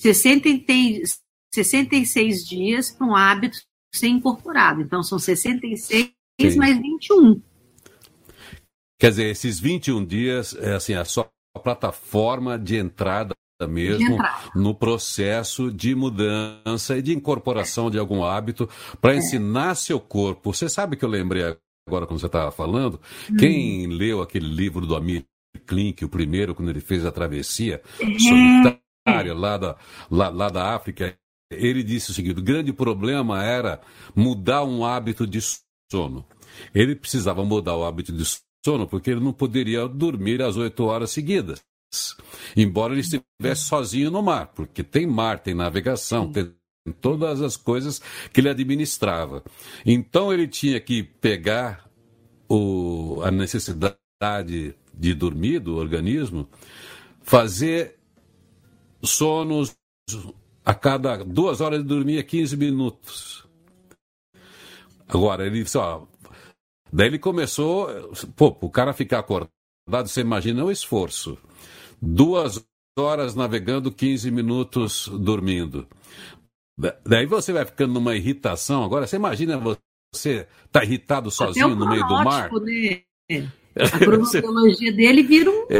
66 dias para um hábito ser incorporado. Então, são 66 mais 21. Quer dizer, esses 21 dias é assim, a sua plataforma de entrada mesmo no processo de mudança e de incorporação de algum hábito para ensinar seu corpo. Você sabe que eu lembrei agora quando você estava falando? Quem leu aquele livro do Amir Klink, o primeiro, quando ele fez a travessia solitária lá da África, ele disse o seguinte: o grande problema era mudar um hábito de sono. Ele precisava mudar o hábito de sono porque ele não poderia dormir às 8 horas seguidas, embora ele estivesse sozinho no mar, porque tem mar, tem navegação, tem todas as coisas que ele administrava. Então ele tinha que pegar a necessidade de dormir do organismo, fazer sonos a cada 2 horas, de dormir 15 minutos. Agora, ele disse, daí ele começou, o cara ficar acordado, você imagina o esforço. 2 horas navegando, 15 minutos dormindo. Daí você vai ficando numa irritação. Agora, você imagina você tá irritado sozinho no meio do mar? Né? A cronobiologia dele vira um...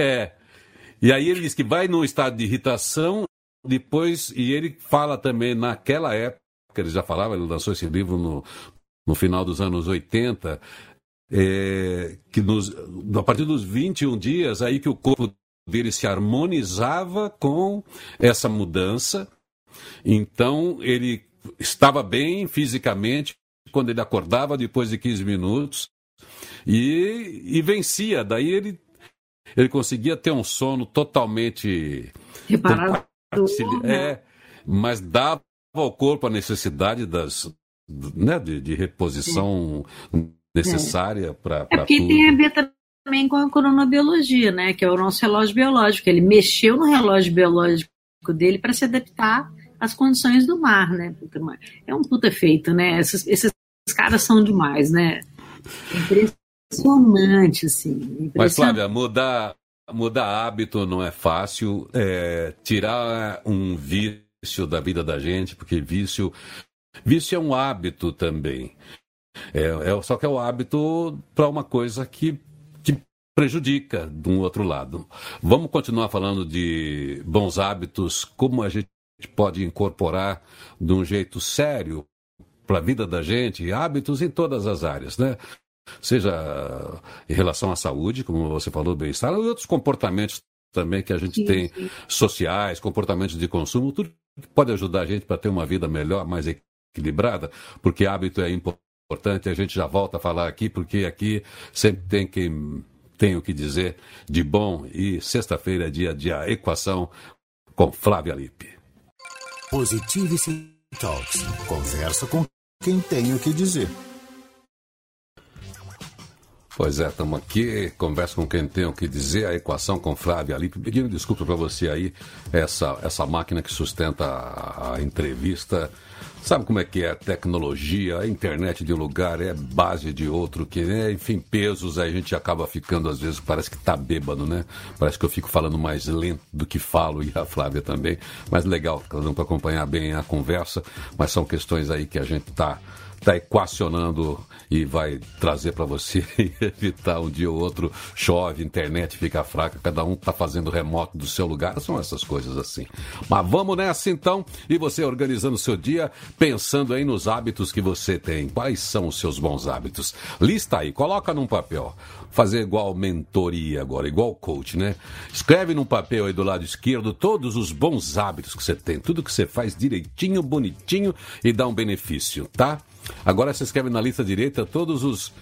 E aí ele diz que vai num estado de irritação, depois, e ele fala também naquela época, ele já falava, ele lançou esse livro no final dos anos 80, que a partir dos 21 dias, aí que o corpo dele se harmonizava com essa mudança. Então, ele estava bem fisicamente quando ele acordava depois de 15 minutos e vencia. Daí ele conseguia ter um sono totalmente... Reparado. Mas dava ao corpo a necessidade de reposição necessária para tudo. Porque tem a ver também com a cronobiologia, né? Que é o nosso relógio biológico. Ele mexeu no relógio biológico dele para se adaptar às condições do mar, né? É um puta feito, né? Esses caras são demais, né? Impressionante, assim. Mas, Flávia, mudar hábito não é fácil. Tirar um vício da vida da gente, porque vício é um hábito também. Só que é o hábito para uma coisa que prejudica de um outro lado. Vamos continuar falando de bons hábitos, como a gente pode incorporar de um jeito sério para a vida da gente, hábitos em todas as áreas, né? Seja em relação à saúde, como você falou, bem-estar, e outros comportamentos também que a gente tem, sociais, comportamentos de consumo, tudo que pode ajudar a gente para ter uma vida melhor, mais equilibrada, porque hábito é importante, a gente já volta a falar aqui, porque aqui sempre tem quem tem o que dizer de bom, e sexta-feira é dia de A Equação com Flávia Lippe. Positivity Talks. Conversa com quem tem o que dizer. Pois é, estamos aqui, conversa com quem tem o que dizer, A Equação com Flávia Lippe. Pedindo desculpa para você aí, essa máquina que sustenta a entrevista. Sabe como é que é a tecnologia, a internet de um lugar é base de outro, que enfim, pesos, aí a gente acaba ficando, às vezes, parece que tá bêbado, né? Parece que eu fico falando mais lento do que falo, e a Flávia também. Mas legal, cada um para acompanhar bem a conversa, mas são questões aí que a gente tá equacionando e vai trazer para você e evitar um dia ou outro chove, internet fica fraca, cada um está fazendo remoto do seu lugar, são essas coisas assim. Mas vamos nessa então, e você organizando o seu dia, pensando aí nos hábitos que você tem, quais são os seus bons hábitos. Lista aí, coloca num papel, fazer igual mentoria agora, igual coach, né? Escreve num papel aí do lado esquerdo todos os bons hábitos que você tem, tudo que você faz direitinho, bonitinho e dá um benefício, tá? Agora você escreve na lista direita todos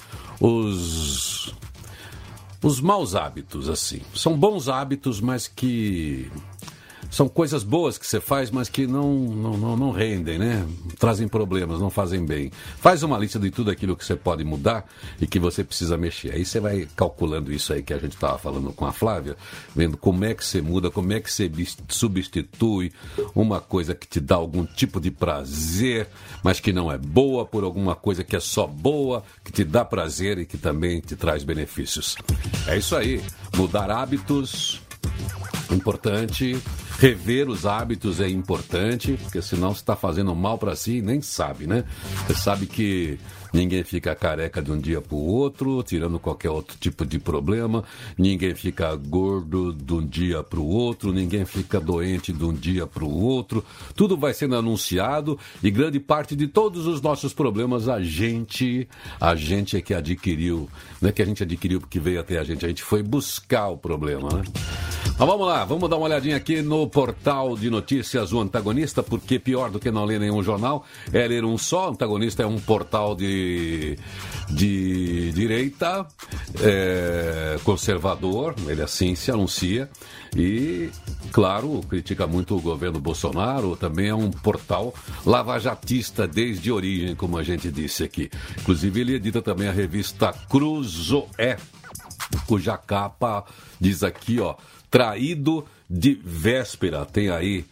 os maus hábitos, assim. São bons hábitos, mas que são coisas boas que você faz, mas que não rendem, né? Trazem problemas, não fazem bem. Faz uma lista de tudo aquilo que você pode mudar e que você precisa mexer. Aí você vai calculando isso aí que a gente estava falando com a Flávia, vendo como é que você muda, como é que você substitui uma coisa que te dá algum tipo de prazer, mas que não é boa, por alguma coisa que é só boa, que te dá prazer e que também te traz benefícios. É isso aí. Mudar hábitos, importante. Rever os hábitos é importante, porque senão você está fazendo mal para si e nem sabe, né? Você sabe que ninguém fica careca de um dia para o outro, tirando qualquer outro tipo de problema. Ninguém fica gordo de um dia para o outro, ninguém fica doente de um dia para o outro. Tudo vai sendo anunciado e grande parte de todos os nossos problemas a gente é que adquiriu. Não é que a gente adquiriu porque veio até a gente foi buscar o problema, né? Mas vamos lá, vamos dar uma olhadinha aqui no portal de notícias O Antagonista, porque pior do que não ler nenhum jornal é ler um só. O Antagonista é um portal de direita, conservador, ele assim se anuncia e, claro, critica muito o governo Bolsonaro. Também é um portal lavajatista desde origem, como a gente disse aqui. Inclusive ele edita também a revista Cruzoé, cuja capa diz aqui, ó, traído de véspera. Tem aí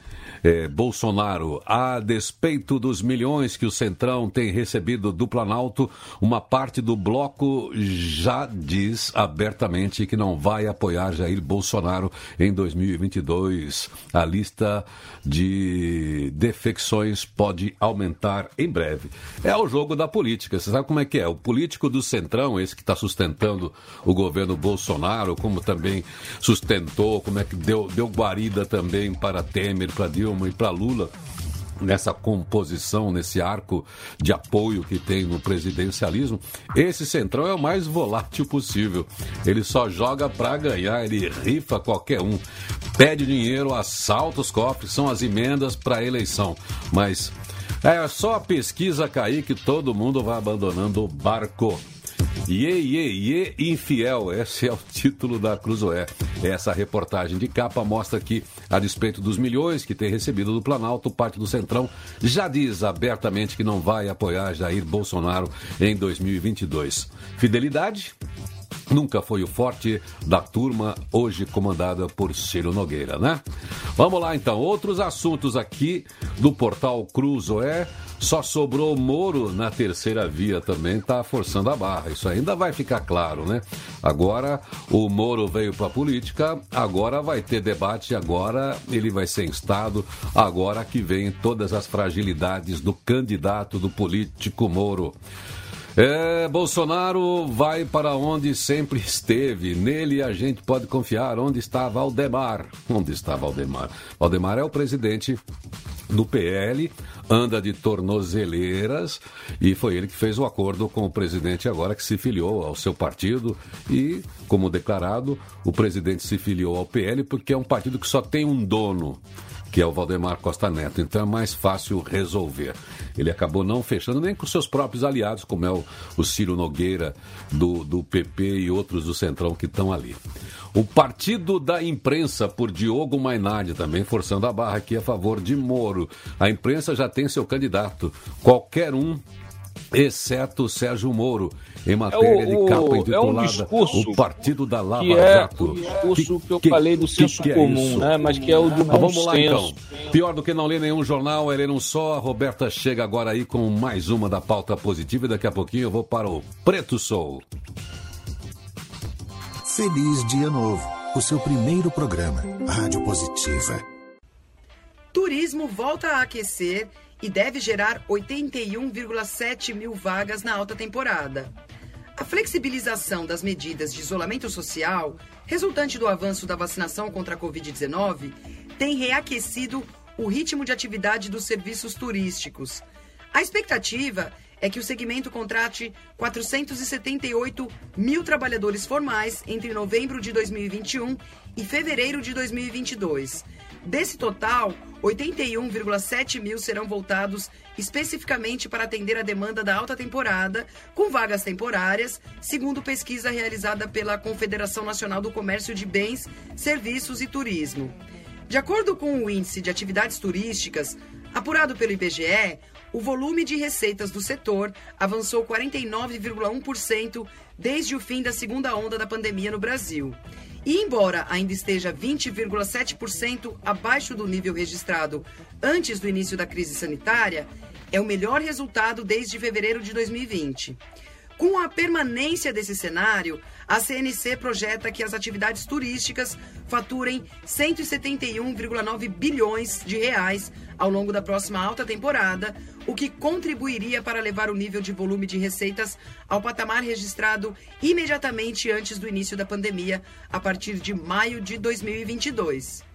Bolsonaro, a despeito dos milhões que o Centrão tem recebido do Planalto, uma parte do bloco já diz abertamente que não vai apoiar Jair Bolsonaro em 2022. A lista de defecções pode aumentar em breve. É o jogo da política. Você sabe como é que é? O político do Centrão, esse que está sustentando o governo Bolsonaro, como também sustentou, como é que deu guarida também para Temer, para Dilma e para Lula, nessa composição, nesse arco de apoio que tem no presidencialismo, esse Centrão é o mais volátil possível. Ele só joga para ganhar, ele rifa qualquer um, pede dinheiro, assalta os cofres, são as emendas para a eleição. Mas é só a pesquisa cair que todo mundo vai abandonando o barco. Iê, infiel, esse é o título da Cruzoé. Essa reportagem de capa mostra que, a despeito dos milhões que tem recebido do Planalto, parte do Centrão já diz abertamente que não vai apoiar Jair Bolsonaro em 2022. Fidelidade? Nunca foi o forte da turma, hoje comandada por Ciro Nogueira, né? Vamos lá, então. Outros assuntos aqui do portal Cruzoé. Só sobrou Moro na terceira via, também está forçando a barra. Isso ainda vai ficar claro, né? Agora o Moro veio para a política, agora vai ter debate, agora ele vai ser instado, agora que vem todas as fragilidades do candidato, do político Moro. Bolsonaro vai para onde sempre esteve. Nele a gente pode confiar. Onde está Valdemar? Onde está Valdemar? Valdemar é o presidente do PL, anda de tornozeleiras e foi ele que fez o acordo com o presidente agora, que se filiou ao seu partido e, como declarado, o presidente se filiou ao PL porque é um partido que só tem um dono, que é o Valdemar Costa Neto, então é mais fácil resolver. Ele acabou não fechando nem com seus próprios aliados, como é o Ciro Nogueira do PP e outros do Centrão que estão ali. O Partido da Imprensa, por Diogo Mainardi, também forçando a barra aqui a favor de Moro. A imprensa já tem seu candidato, qualquer um, exceto Sérgio Moro, em matéria de capa intitulada O Partido da Lava Jato. O discurso que eu falei do senso comum, né? Mas que é o do bom senso. Vamos lá, então. Pior do que não ler nenhum jornal, é ler um só. A Roberta chega agora aí com mais uma da pauta positiva e daqui a pouquinho eu vou para o Preto Soul. Feliz Dia Novo, o seu primeiro programa, Rádio Positiva. Turismo volta a aquecer e deve gerar 81,7 mil vagas na alta temporada. A flexibilização das medidas de isolamento social, resultante do avanço da vacinação contra a Covid-19, tem reaquecido o ritmo de atividade dos serviços turísticos. A expectativa é que o segmento contrate 478 mil trabalhadores formais entre novembro de 2021 e fevereiro de 2022. Desse total, 81,7 mil serão voltados especificamente para atender a demanda da alta temporada, com vagas temporárias, segundo pesquisa realizada pela Confederação Nacional do Comércio de Bens, Serviços e Turismo. De acordo com o Índice de Atividades Turísticas, apurado pelo IBGE, o volume de receitas do setor avançou 49,1% desde o fim da segunda onda da pandemia no Brasil. E embora ainda esteja 20,7% abaixo do nível registrado antes do início da crise sanitária, é o melhor resultado desde fevereiro de 2020. Com a permanência desse cenário, a CNC projeta que as atividades turísticas faturem 171,9 bilhões de reais ao longo da próxima alta temporada, o que contribuiria para levar o nível de volume de receitas ao patamar registrado imediatamente antes do início da pandemia, a partir de maio de 2022.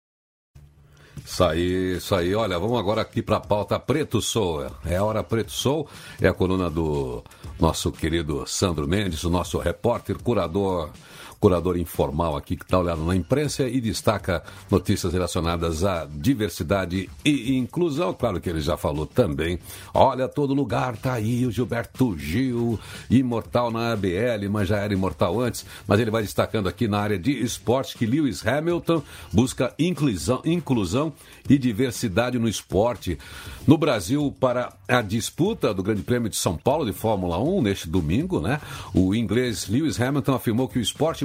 Isso aí. Olha, vamos agora aqui para a pauta Preto Soul. É a hora Preto Soul, é a coluna do nosso querido Sandro Mendes, o nosso repórter, curador informal aqui, que está olhando na imprensa e destaca notícias relacionadas à diversidade e inclusão. Claro que ele já falou também. Olha, todo lugar está aí o Gilberto Gil, imortal na ABL, mas já era imortal antes. Mas ele vai destacando aqui na área de esporte que Lewis Hamilton busca inclusão e diversidade no esporte. No Brasil, para a disputa do Grande Prêmio de São Paulo de Fórmula 1, neste domingo, né? O inglês Lewis Hamilton afirmou que o esporte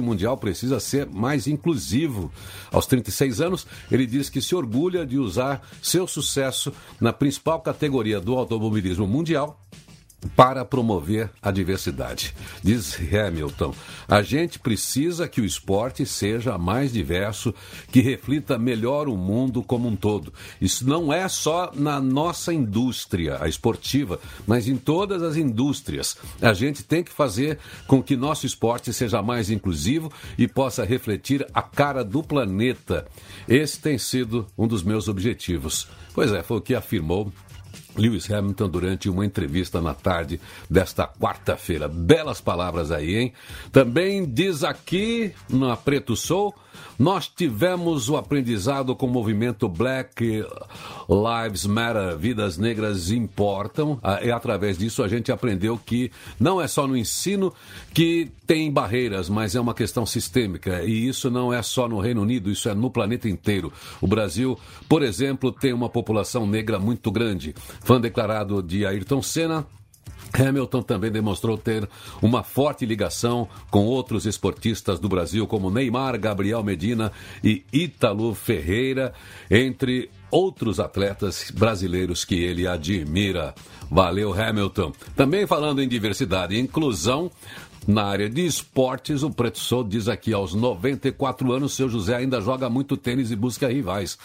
mundial precisa ser mais inclusivo. Aos 36 anos, ele diz que se orgulha de usar seu sucesso na principal categoria do automobilismo mundial para promover a diversidade. Diz Hamilton, a gente precisa que o esporte seja mais diverso, que reflita melhor o mundo como um todo. Isso não é só na nossa indústria, a esportiva, mas em todas as indústrias. A gente tem que fazer com que nosso esporte seja mais inclusivo e possa refletir a cara do planeta. Esse tem sido um dos meus objetivos. Pois é, foi o que afirmou Lewis Hamilton durante uma entrevista na tarde desta quarta-feira. Belas palavras aí, hein? Também diz aqui na Preto Soul, nós tivemos o aprendizado com o movimento Black Lives Matter, vidas negras importam, e através disso a gente aprendeu que não é só no ensino que tem barreiras, mas é uma questão sistêmica, e isso não é só no Reino Unido, isso é no planeta inteiro. O Brasil, por exemplo, tem uma população negra muito grande. Fã declarado de Ayrton Senna, Hamilton também demonstrou ter uma forte ligação com outros esportistas do Brasil, como Neymar, Gabriel Medina e Ítalo Ferreira, entre outros atletas brasileiros que ele admira. Valeu, Hamilton. Também falando em diversidade e inclusão, na área de esportes, o Preto Soul diz aqui, aos 94 anos, seu José ainda joga muito tênis e busca rivais.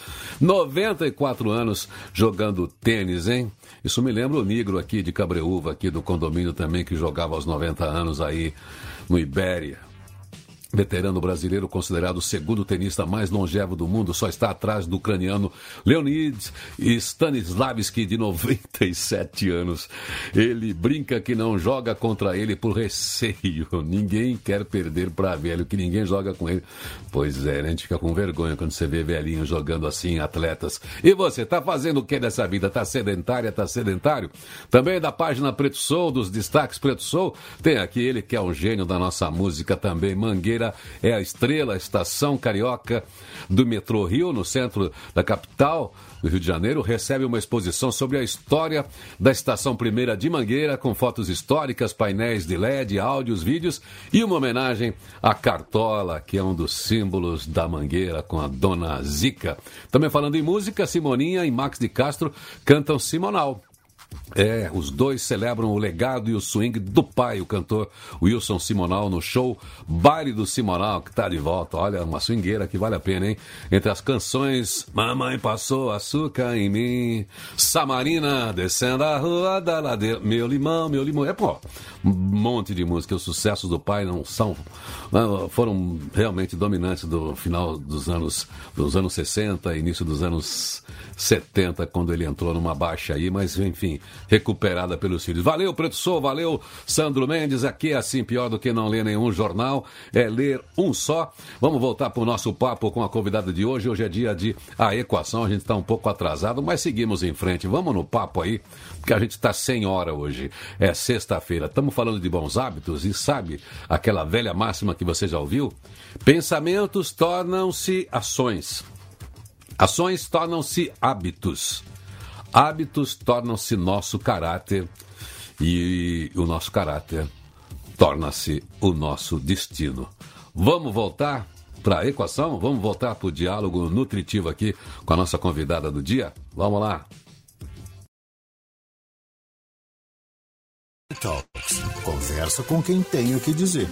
94 anos jogando tênis, hein? Isso me lembra o Negro aqui de Cabreúva, aqui do condomínio também, que jogava aos 90 anos aí no Ibéria. Veterano brasileiro, considerado o segundo tenista mais longevo do mundo, só está atrás do ucraniano Leonid Stanislavski, de 97 anos. Ele brinca que não joga contra ele por receio. Ninguém quer perder para velho, que ninguém joga com ele. Pois é, né? A gente fica com vergonha quando você vê velhinho jogando assim, atletas. E você, tá fazendo o que dessa vida? Tá sedentária, tá sedentário? Também da página Preto Soul, dos destaques Preto Soul, tem aqui ele que é um gênio da nossa música também, Mangueira. É a estrela, a estação carioca do metrô Rio, no centro da capital do Rio de Janeiro, recebe uma exposição sobre a história da Estação Primeira de Mangueira, com fotos históricas, painéis de LED, áudios, vídeos e uma homenagem à Cartola, que é um dos símbolos da Mangueira, com a Dona Zica. Também falando em música, Simoninha e Max de Castro cantam Simonal. É, os dois celebram o legado e o swing do pai, o cantor Wilson Simonal, no show Baile do Simonal, que está de volta. Olha, uma swingueira que vale a pena, hein? Entre as canções Mamãe Passou Açúcar em Mim, Samarina, Descendo a Rua da Ladeira, Meu Limão. É, pô, um monte de música. Os sucessos do pai foram realmente dominantes do final dos anos 60, início dos anos 70, quando ele entrou numa baixa aí, mas enfim, recuperada pelos filhos. Valeu, Preto Soul, valeu, Sandro Mendes. Aqui é assim, pior do que não ler nenhum jornal, é ler um só. Vamos voltar para o nosso papo com a convidada de hoje. Hoje é dia de A Equação, a gente está um pouco atrasado, mas seguimos em frente. Vamos no papo aí, porque a gente está sem hora hoje. É sexta-feira, estamos falando de bons hábitos e sabe aquela velha máxima que você já ouviu? Pensamentos tornam-se ações. Ações tornam-se hábitos. Hábitos tornam-se nosso caráter. E o nosso caráter torna-se o nosso destino. Vamos voltar para a equação? Vamos voltar para o diálogo nutritivo aqui com a nossa convidada do dia? Vamos lá. Talks. Conversa com quem tem o que dizer.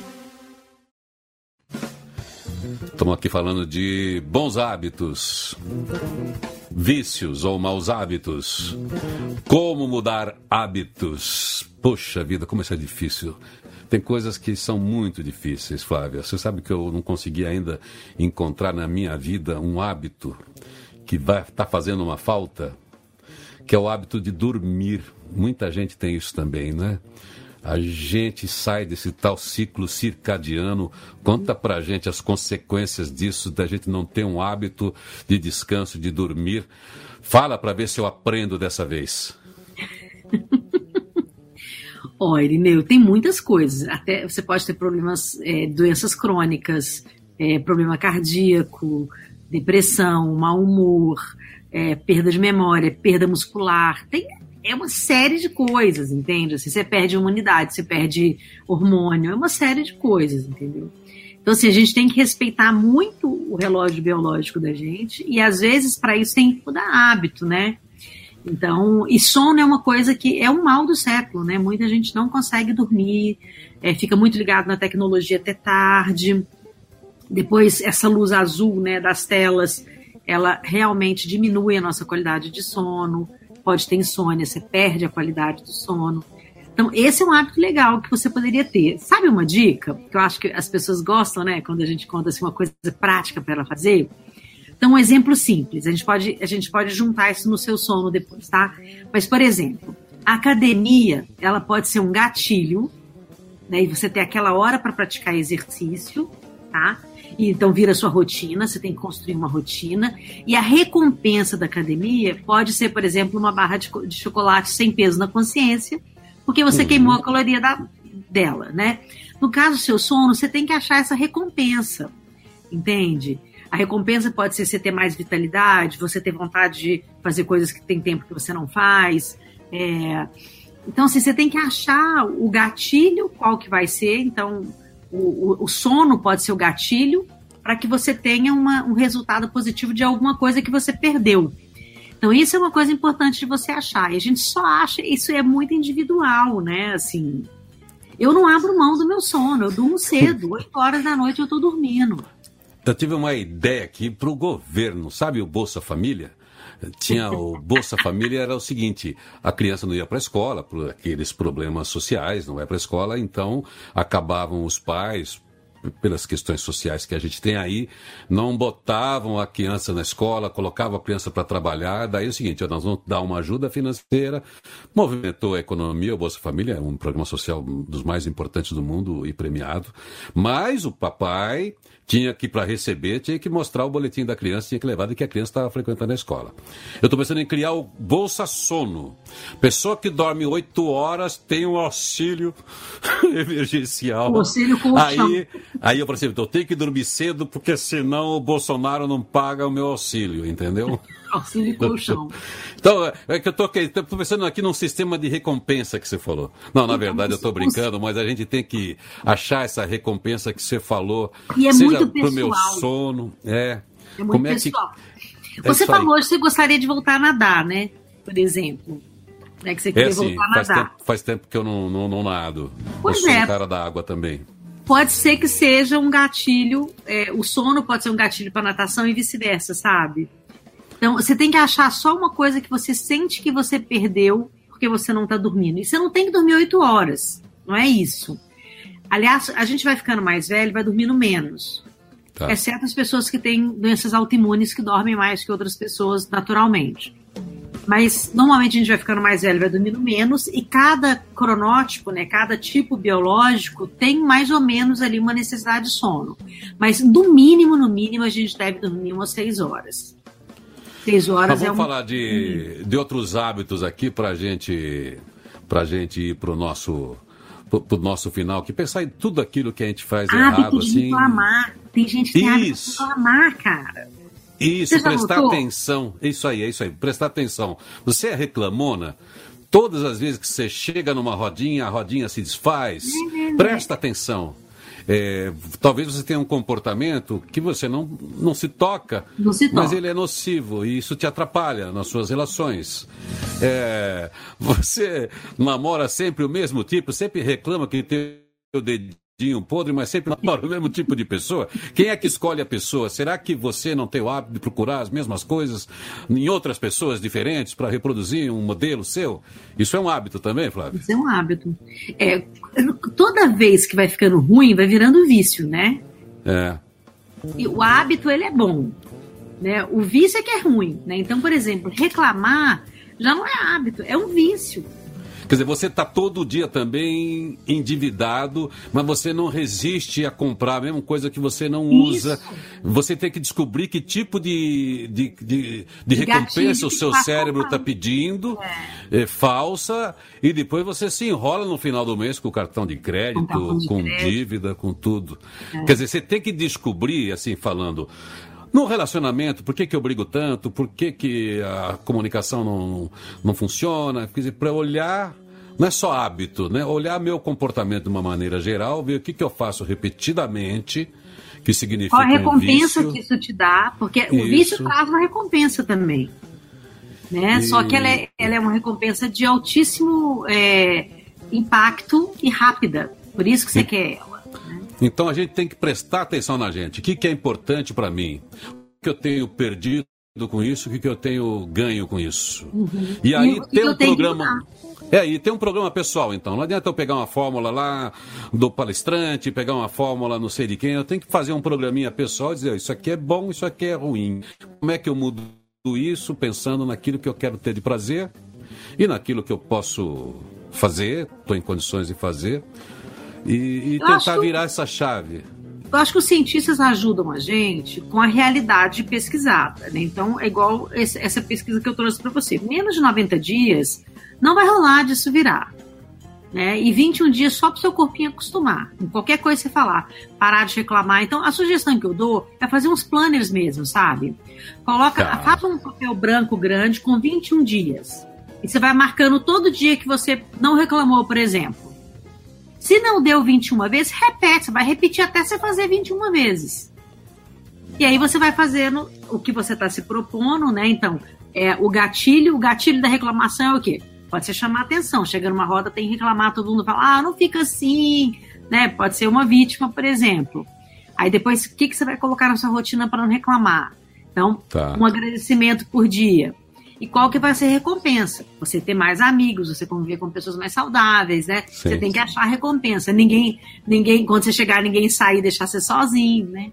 Estamos aqui falando de bons hábitos, vícios ou maus hábitos. Como mudar hábitos? Poxa vida, como isso é difícil. Tem coisas que são muito difíceis, Flávia. Você sabe que eu não consegui ainda encontrar na minha vida um hábito que vai estar fazendo uma falta, que é o hábito de dormir. Muita gente tem isso também, né? A gente sai desse tal ciclo circadiano. Conta pra gente as consequências disso, da gente não ter um hábito de descanso, de dormir. Fala pra ver se eu aprendo dessa vez. Ó, Irineu, tem muitas coisas. Até você pode ter problemas, doenças crônicas, problema cardíaco, depressão, mau humor, perda de memória, perda muscular. É uma série de coisas, entende? Assim, você perde imunidade, você perde hormônio, é uma série de coisas, entendeu? Então, assim, a gente tem que respeitar muito o relógio biológico da gente e, às vezes, para isso tem que mudar hábito, né? Então, e sono é uma coisa que é um mal do século, né? Muita gente não consegue dormir, fica muito ligado na tecnologia até tarde. Depois, essa luz azul, né, das telas, ela realmente diminui a nossa qualidade de sono. Pode ter insônia, você perde a qualidade do sono. Então, esse é um hábito legal que você poderia ter. Sabe uma dica? Que eu acho que as pessoas gostam, né? Quando a gente conta assim, uma coisa prática para ela fazer. Então, um exemplo simples. A gente pode juntar isso no seu sono depois, tá? Mas, por exemplo, a academia, ela pode ser um gatilho, né? E você ter aquela hora para praticar exercício, tá? E então vira sua rotina, você tem que construir uma rotina. E a recompensa da academia pode ser, por exemplo, uma barra de chocolate sem peso na consciência, porque você queimou a caloria dela, né? No caso do seu sono, você tem que achar essa recompensa, entende? A recompensa pode ser você ter mais vitalidade, você ter vontade de fazer coisas que tem tempo que você não faz. Então, assim, você tem que achar o gatilho, qual que vai ser. Então, o sono pode ser o gatilho para que você tenha um resultado positivo de alguma coisa que você perdeu. Então, isso é uma coisa importante de você achar. E a gente só acha, isso é muito individual, né? Assim, eu não abro mão do meu sono, eu durmo cedo, 8 horas da noite eu estou dormindo. Eu tive uma ideia aqui para o governo, sabe o Bolsa Família? Tinha o Bolsa Família, era o seguinte, a criança não ia para a escola por aqueles problemas sociais, não vai para a escola, então acabavam os pais, pelas questões sociais que a gente tem aí, não botavam a criança na escola, colocavam a criança para trabalhar, daí é o seguinte, nós vamos dar uma ajuda financeira, movimentou a economia, o Bolsa Família é um programa social dos mais importantes do mundo e premiado, mas o papai tinha que, para receber, tinha que mostrar o boletim da criança, tinha que levar de que a criança estava frequentando a escola. Eu estou pensando em criar o Bolsa Sono. Pessoa que dorme 8 horas tem um auxílio emergencial. O auxílio colchão. Aí eu, por exemplo, eu tenho que dormir cedo porque senão o Bolsonaro não paga o meu auxílio, entendeu? Auxílio colchão. Então, é que eu estou pensando aqui num sistema de recompensa que você falou. Não, na verdade eu estou brincando, mas a gente tem que achar essa recompensa que você falou. E é seja muito pessoal. Pro meu sono. É muito como pessoal. Você falou hoje que você gostaria de voltar a nadar, né? Por exemplo. Né, que você queria voltar a nadar. Faz tempo que eu não nado. Pois eu sou um cara da água também. Pode ser que seja um gatilho, o sono pode ser um gatilho para natação e vice-versa, sabe? Então, você tem que achar só uma coisa que você sente que você perdeu porque você não está dormindo. E você não tem que dormir 8 horas, não é isso. Aliás, a gente vai ficando mais velho, vai dormindo menos. Tá. Exceto as pessoas que têm doenças autoimunes que dormem mais que outras pessoas naturalmente. Mas, normalmente, a gente vai ficando mais velho, vai dormindo menos, e cada cronótipo, né, cada tipo biológico tem mais ou menos ali uma necessidade de sono. Mas, no mínimo, a gente deve dormir umas 6 horas. 6 horas vamos falar de outros hábitos aqui pra gente ir pro nosso final, que pensar em tudo aquilo que a gente faz errado, assim. Reclamar. Tem gente que tem hábito de reclamar, cara. Isso, prestar atenção. Isso aí. Prestar atenção. Você é reclamona? Todas as vezes que você chega numa rodinha, a rodinha se desfaz. Presta atenção. Talvez você tenha um comportamento que você não se toca, mas ele é nocivo e isso te atrapalha nas suas relações. Você namora sempre o mesmo tipo, sempre reclama que tem o dedinho podre, mas sempre namora o mesmo tipo de pessoa. Quem é que escolhe a pessoa? Será que você não tem o hábito de procurar as mesmas coisas em outras pessoas diferentes para reproduzir um modelo seu? Isso é um hábito também, Flávio? Isso é um hábito. Toda vez que vai ficando ruim, vai virando vício, né? E o hábito, ele é bom, né? O vício é que é ruim, né? Então, por exemplo, reclamar já não é hábito, é um vício. Quer dizer, você está todo dia também endividado, mas você não resiste a comprar a mesma coisa que você não usa. Isso. Você tem que descobrir que tipo de recompensa o seu cérebro está pedindo, falsa, e depois você se enrola no final do mês com o cartão de crédito, com dívida, com tudo. Quer dizer, você tem que descobrir, assim, falando... No relacionamento, por que eu brigo tanto? Por que a comunicação não funciona? Quer dizer, para olhar não é só hábito, né? Olhar meu comportamento de uma maneira geral, ver o que eu faço repetidamente, que significa qual a recompensa um vício. que isso te dá, porque o vício traz uma recompensa também. Né? Só que ela é uma recompensa de altíssimo impacto e rápida. Por isso que você quer ela. Né? Então a gente tem que prestar atenção na gente. O que é importante para mim? O que eu tenho perdido com isso? O que eu tenho ganho com isso? Uhum. E aí tem um programa... E tem um programa pessoal, então. Não adianta eu pegar uma fórmula lá do palestrante, pegar uma fórmula não sei de quem. Eu tenho que fazer um programinha pessoal e dizer, isso aqui é bom, isso aqui é ruim. Como é que eu mudo isso pensando naquilo que eu quero ter de prazer e naquilo que eu posso fazer, estou em condições de fazer, e tentar virar essa chave. Eu acho que os cientistas ajudam a gente com a realidade pesquisada. Né? Então, é igual essa pesquisa que eu trouxe para você. Menos de 90 dias... não vai rolar disso virar. Né? E 21 dias só para o seu corpinho acostumar. Em qualquer coisa que você falar, parar de reclamar. Então, a sugestão que eu dou é fazer uns planners mesmo, sabe? Faça um papel branco grande com 21 dias. E você vai marcando todo dia que você não reclamou, por exemplo. Se não deu 21 vezes, repete. Você vai repetir até você fazer 21 vezes. E aí você vai fazendo o que você está se propondo, né? Então, o gatilho da reclamação é o quê? Pode ser chamar atenção. Chega numa roda, tem que reclamar, todo mundo fala, não fica assim, né? Pode ser uma vítima, por exemplo. Aí depois, o que você vai colocar na sua rotina para não reclamar? Então, um agradecimento por dia. E qual que vai ser a recompensa? Você ter mais amigos, você conviver com pessoas mais saudáveis, né? Sim. Você tem que achar a recompensa. Ninguém, quando você chegar, ninguém sair e deixar você sozinho, né?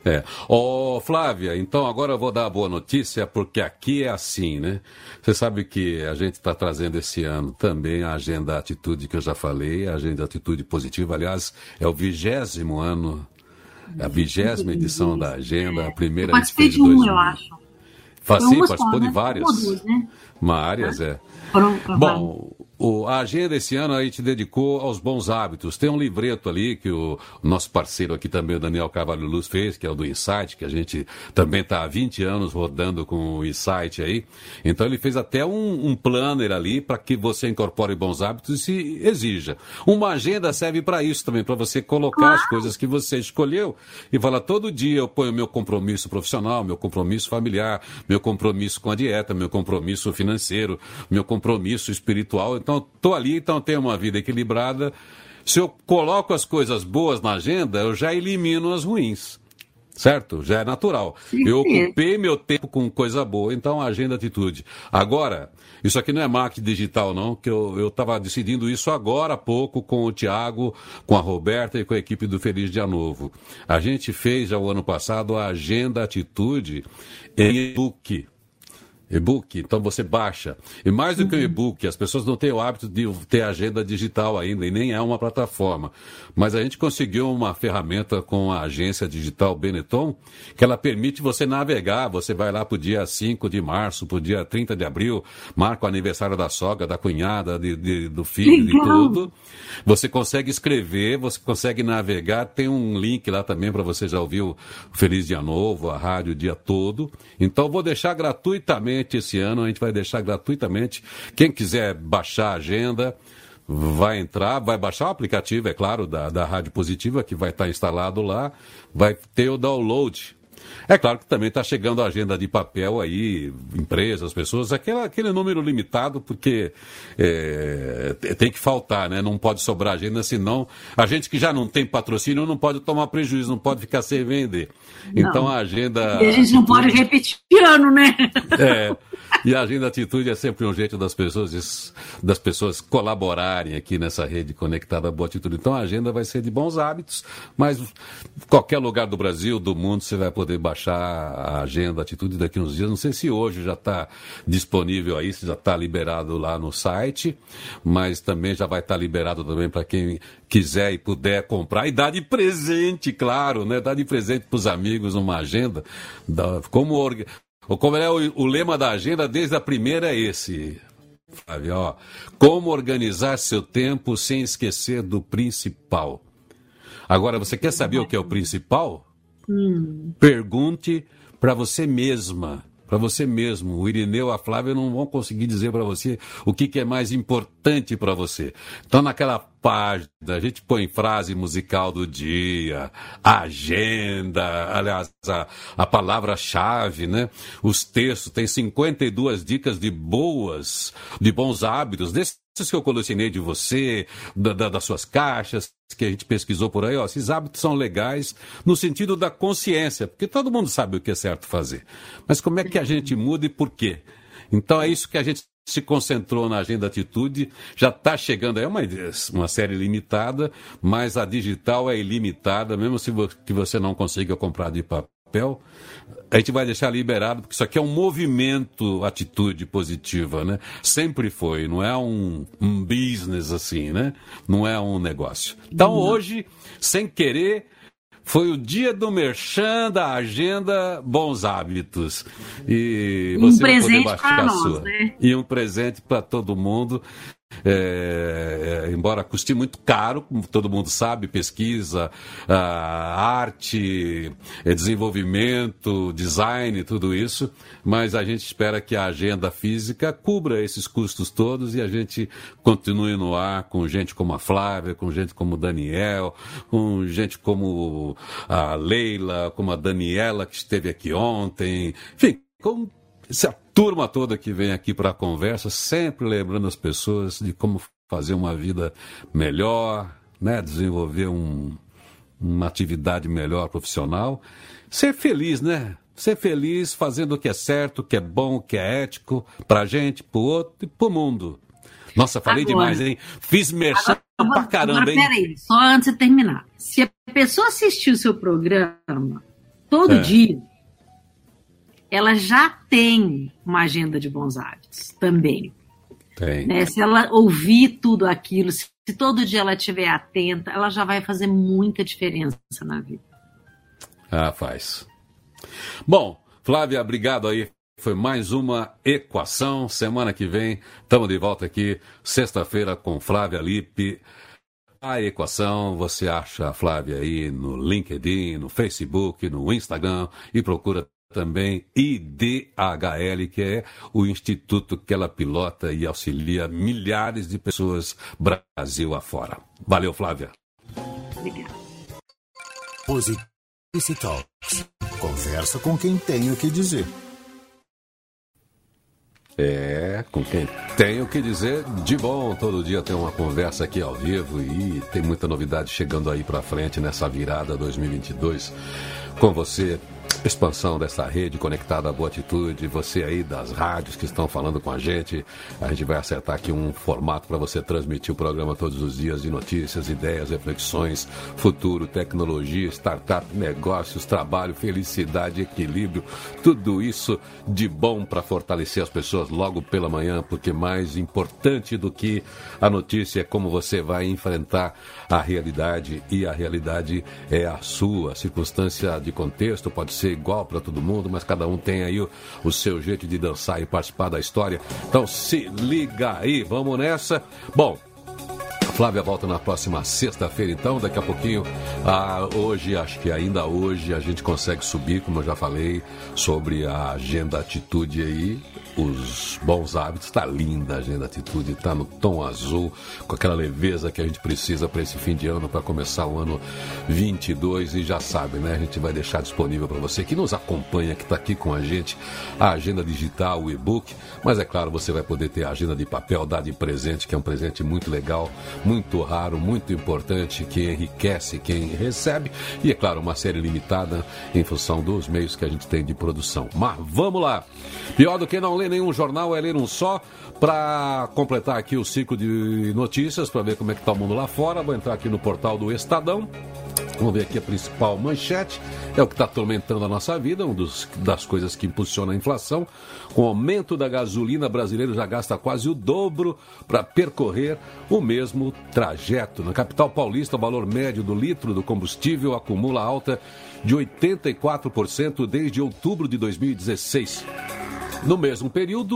Flávia, então agora eu vou dar a boa notícia, porque aqui é assim, né? Você sabe que a gente está trazendo esse ano também a Agenda Atitude, que eu já falei, a Agenda Atitude Positiva, aliás, é o 20º ano, a 20ª edição da Agenda, a primeira... Eu participei de eu acho. Participou de várias. Várias, Bom, a agenda esse ano a gente dedicou aos bons hábitos. Tem um livreto ali que o nosso parceiro aqui também, o Daniel Carvalho Luz, fez, que é o do Insight, que a gente também está há 20 anos rodando com o Insight aí. Então ele fez até um planner ali para que você incorpore bons hábitos e se exija. Uma agenda serve para isso também, para você colocar as coisas que você escolheu e falar, todo dia eu ponho meu compromisso profissional, meu compromisso familiar, meu compromisso com a dieta, meu compromisso financeiro, meu compromisso espiritual. Então, estou ali, então tenho uma vida equilibrada. Se eu coloco as coisas boas na agenda, eu já elimino as ruins. Certo? Já é natural. Eu ocupei meu tempo com coisa boa, então agenda atitude. Agora, isso aqui não é marketing digital, não, que eu estava decidindo isso agora há pouco com o Tiago, com a Roberta e com a equipe do Feliz Dia Novo. A gente fez já o ano passado a agenda atitude em e-book. E-book, então você baixa. E mais do que o e-book, as pessoas não têm o hábito de ter agenda digital ainda, e nem é uma plataforma. Mas a gente conseguiu uma ferramenta com a agência digital Benetton, que ela permite você navegar. Você vai lá para o dia 5 de março, para o dia 30 de abril, marca o aniversário da sogra, da cunhada, do filho, de tudo. Você consegue escrever, você consegue navegar. Tem um link lá também para você já ouvir o Feliz Dia Novo, a rádio o dia todo. Então vou deixar gratuitamente. Esse ano a gente vai deixar gratuitamente. Quem quiser baixar a agenda, vai entrar, vai baixar o aplicativo, é claro, da Rádio Positiva, que vai estar instalado lá, vai ter o download. É claro que também está chegando a agenda de papel aí, empresas, pessoas, aquele número limitado, porque tem que faltar, né? Não pode sobrar agenda, senão a gente que já não tem patrocínio não pode tomar prejuízo, não pode ficar sem vender. Não. Então a agenda... E a gente não pode repetir ano, né? E a agenda atitude é sempre um jeito das pessoas colaborarem aqui nessa rede conectada Boa Atitude. Então a agenda vai ser de bons hábitos, mas qualquer lugar do Brasil, do mundo, você vai poder baixar a agenda atitude daqui uns dias. Não sei se hoje já está disponível aí, se já está liberado lá no site, mas também já vai estar liberado também para quem quiser e puder comprar e dar de presente, claro, né? Dar de presente para os amigos uma agenda. Como é o lema da agenda desde a primeira é esse, Flávio, ó. Como organizar seu tempo sem esquecer do principal. Agora, você quer saber o que é o principal? Pergunte para você mesma para você mesmo. O Irineu, a Flávia não vão conseguir dizer para você o que é mais importante para você. Então, naquela página, a gente põe frase musical do dia, agenda, aliás, a palavra-chave, né? Os textos, tem 52 dicas de bons hábitos, desses que eu colecionei de você, das suas caixas, que a gente pesquisou por aí. Ó, esses hábitos são legais no sentido da consciência, porque todo mundo sabe o que é certo fazer. Mas como é que a gente muda e por quê? Então é isso que a gente se concentrou na Agenda Atitude. Já está chegando, é uma série limitada, mas a digital é ilimitada, mesmo que você não consiga comprar de papel. A gente vai deixar liberado, porque isso aqui é um movimento, atitude positiva, né? Sempre foi, não é um business assim, né? Não é um negócio. Então hoje, sem querer, foi o dia do merchan da Agenda Bons Hábitos. E você vai poder baixar a sua. Né? E um presente para todo mundo. Embora custe muito caro, como todo mundo sabe, pesquisa, arte, desenvolvimento, design, tudo isso, mas a gente espera que a agenda física cubra esses custos todos e a gente continue no ar com gente como a Flávia, com gente como o Daniel, com gente como a Leila, como a Daniela, que esteve aqui ontem, enfim, com essa turma toda que vem aqui para a conversa, sempre lembrando as pessoas de como fazer uma vida melhor, né? Desenvolver uma atividade melhor profissional. Ser feliz, né? Ser feliz fazendo o que é certo, o que é bom, o que é ético, para a gente, para o outro e para o mundo. Nossa, falei demais, hein? Fiz merchan pra caramba, hein? Peraí, só antes de terminar. Se a pessoa assistir o seu programa todo dia, ela já tem uma agenda de bons hábitos também. Tem. Né? Se ela ouvir tudo aquilo, se todo dia ela estiver atenta, ela já vai fazer muita diferença na vida. Ah, faz. Bom, Flávia, obrigado aí. Foi mais uma equação. Semana que vem, estamos de volta aqui, sexta-feira, com Flávia Lippe. A equação, você acha a Flávia aí no LinkedIn, no Facebook, no Instagram e procura também IDHL, que é o instituto que ela pilota e auxilia milhares de pessoas Brasil afora. Valeu, Flávia. Obrigada. Positivity Talks. Conversa com quem tem o que dizer. Com quem tem o que dizer de bom. Todo dia tem uma conversa aqui ao vivo e tem muita novidade chegando aí pra frente nessa virada 2022. Com você, expansão dessa rede conectada à Boa Atitude, você aí das rádios que estão falando com a gente vai acertar aqui um formato para você transmitir o programa todos os dias de notícias, ideias, reflexões, futuro, tecnologia, startup, negócios, trabalho, felicidade, equilíbrio, tudo isso de bom para fortalecer as pessoas logo pela manhã, porque mais importante do que a notícia é como você vai enfrentar a realidade, e a realidade é a sua. A circunstância de contexto pode ser igual para todo mundo, mas cada um tem aí o seu jeito de dançar e participar da história. Então se liga aí, vamos nessa. Bom, a Flávia volta na próxima sexta-feira, então daqui a pouquinho, hoje, acho que ainda hoje a gente consegue subir, como eu já falei, sobre a Agenda Atitude aí, os bons hábitos. Está linda a Agenda Atitude, está no tom azul, com aquela leveza que a gente precisa para esse fim de ano, para começar o ano 22, e já sabe, né? A gente vai deixar disponível para você que nos acompanha, que está aqui com a gente, a agenda digital, o e-book, mas é claro, você vai poder ter a agenda de papel, dar de presente, que é um presente muito legal, muito raro, muito importante, que enriquece quem recebe, e é claro, uma série limitada em função dos meios que a gente tem de produção. Mas vamos lá! Pior do que não ler nenhum jornal é ler um só. Para completar aqui o ciclo de notícias, para ver como é que está o mundo lá fora, vou entrar aqui no portal do Estadão. Vamos ver aqui a principal manchete. É o que está atormentando a nossa vida, das coisas que impulsiona a inflação. Com o aumento da gasolina, brasileiro já gasta quase o dobro para percorrer o mesmo trajeto. Na capital paulista, o valor médio do litro do combustível acumula alta de 84% desde outubro de 2016. No mesmo período,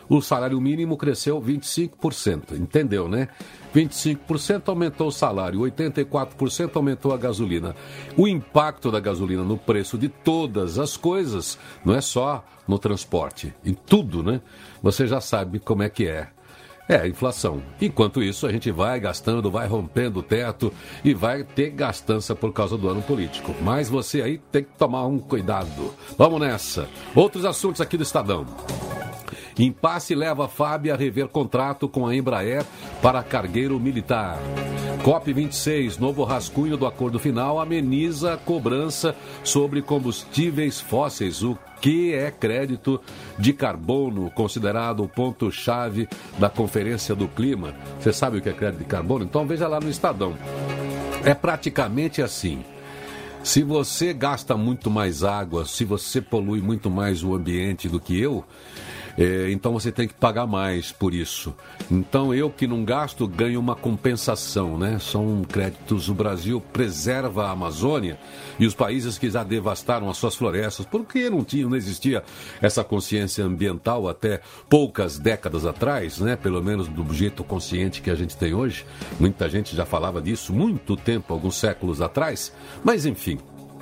o salário mínimo cresceu 25%, entendeu, né? 25% aumentou o salário, 84% aumentou a gasolina. O impacto da gasolina no preço de todas as coisas, não é só no transporte, em tudo, né? Você já sabe como é que é. É a inflação. Enquanto isso, a gente vai gastando, vai rompendo o teto e vai ter gastança por causa do ano político. Mas você aí tem que tomar um cuidado. Vamos nessa. Outros assuntos aqui do Estadão. Impasse leva a FAB a rever contrato com a Embraer para cargueiro militar. COP26, novo rascunho do acordo final, ameniza a cobrança sobre combustíveis fósseis, o que é crédito de carbono, considerado o ponto-chave da Conferência do Clima. Você sabe o que é crédito de carbono? Então veja lá no Estadão. É praticamente assim. Se você gasta muito mais água, se você polui muito mais o ambiente do que eu, então você tem que pagar mais por isso. Então eu que não gasto ganho uma compensação, né? São créditos. O Brasil preserva a Amazônia e os países que já devastaram as suas florestas, porque não existia essa consciência ambiental até poucas décadas atrás, né? Pelo menos do jeito consciente que a gente tem hoje. Muita gente já falava disso muito tempo, alguns séculos atrás, mas enfim.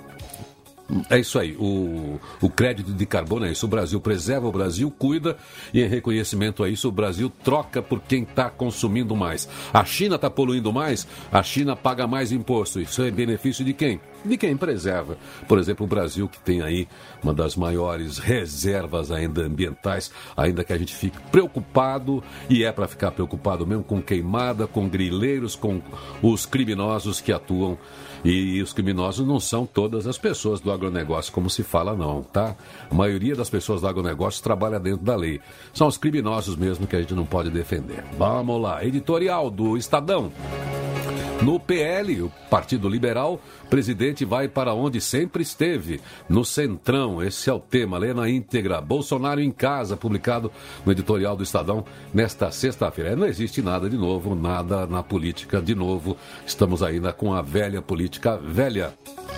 É isso aí, o crédito de carbono é isso, o Brasil preserva, o Brasil cuida e em reconhecimento a isso o Brasil troca por quem está consumindo mais. A China está poluindo mais, a China paga mais imposto, isso é benefício de quem? De quem preserva. Por exemplo, o Brasil que tem aí uma das maiores reservas ainda ambientais, ainda que a gente fique preocupado, e é para ficar preocupado mesmo com queimada, com grileiros, com os criminosos que atuam. E os criminosos não são todas as pessoas do agronegócio, como se fala não, tá? A maioria das pessoas do agronegócio trabalha dentro da lei. São os criminosos mesmo que a gente não pode defender. Vamos lá, editorial do Estadão. No PL, o Partido Liberal, o presidente vai para onde sempre esteve, no Centrão. Esse é o tema, lê na íntegra. Bolsonaro em casa, publicado no editorial do Estadão nesta sexta-feira. Não existe nada de novo, nada na política de novo. Estamos ainda com a velha política velha.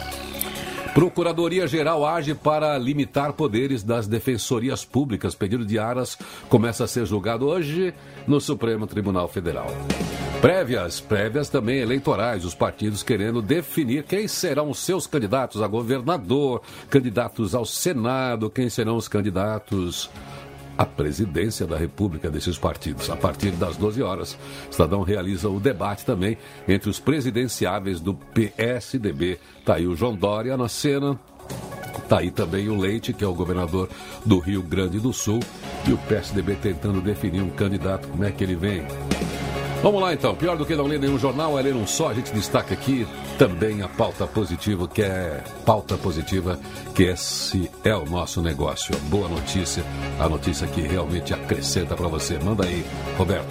Procuradoria-Geral age para limitar poderes das defensorias públicas. Pedido de Aras começa a ser julgado hoje no Supremo Tribunal Federal. Prévias também eleitorais, os partidos querendo definir quem serão os seus candidatos a governador, candidatos ao Senado, quem serão os candidatos à presidência da República desses partidos. A partir das 12 horas, o Estadão realiza o debate também entre os presidenciáveis do PSDB. Está aí o João Dória na cena, está aí também o Leite, que é o governador do Rio Grande do Sul, e o PSDB tentando definir um candidato, como é que ele vem. Vamos lá então, pior do que não ler nenhum jornal é ler um só. A gente destaca aqui também a pauta positiva, que esse é o nosso negócio. A boa notícia, a notícia que realmente acrescenta para você. Manda aí, Roberta.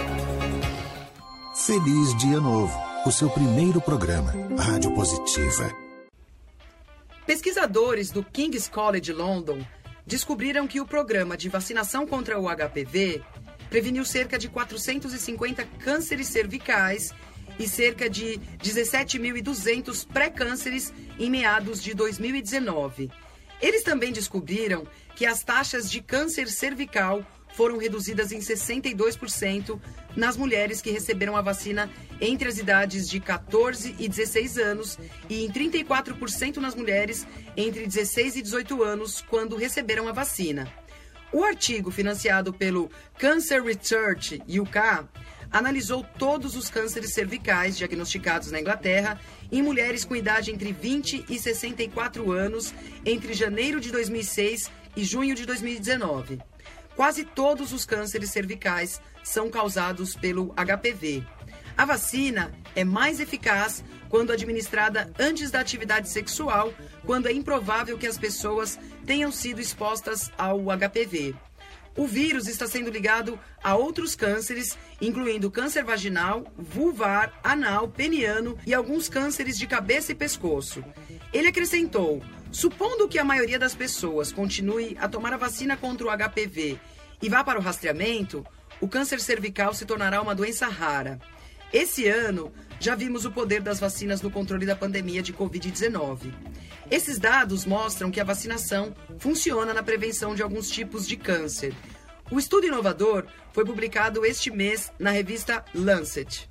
Feliz Dia Novo, o seu primeiro programa, Rádio Positiva. Pesquisadores do King's College London descobriram que o programa de vacinação contra o HPV preveniu cerca de 450 cânceres cervicais e cerca de 17.200 pré-cânceres em meados de 2019. Eles também descobriram que as taxas de câncer cervical foram reduzidas em 62% nas mulheres que receberam a vacina entre as idades de 14 e 16 anos e em 34% nas mulheres entre 16 e 18 anos quando receberam a vacina. O artigo, financiado pelo Cancer Research UK, analisou todos os cânceres cervicais diagnosticados na Inglaterra em mulheres com idade entre 20 e 64 anos entre janeiro de 2006 e junho de 2019. Quase todos os cânceres cervicais são causados pelo HPV. A vacina é mais eficaz quando administrada antes da atividade sexual, quando é improvável que as pessoas tenham sido expostas ao HPV. O vírus está sendo ligado a outros cânceres, incluindo câncer vaginal, vulvar, anal, peniano e alguns cânceres de cabeça e pescoço. Ele acrescentou: supondo que a maioria das pessoas continue a tomar a vacina contra o HPV e vá para o rastreamento, o câncer cervical se tornará uma doença rara. Esse ano, já vimos o poder das vacinas no controle da pandemia de Covid-19. Esses dados mostram que a vacinação funciona na prevenção de alguns tipos de câncer. O estudo inovador foi publicado este mês na revista Lancet.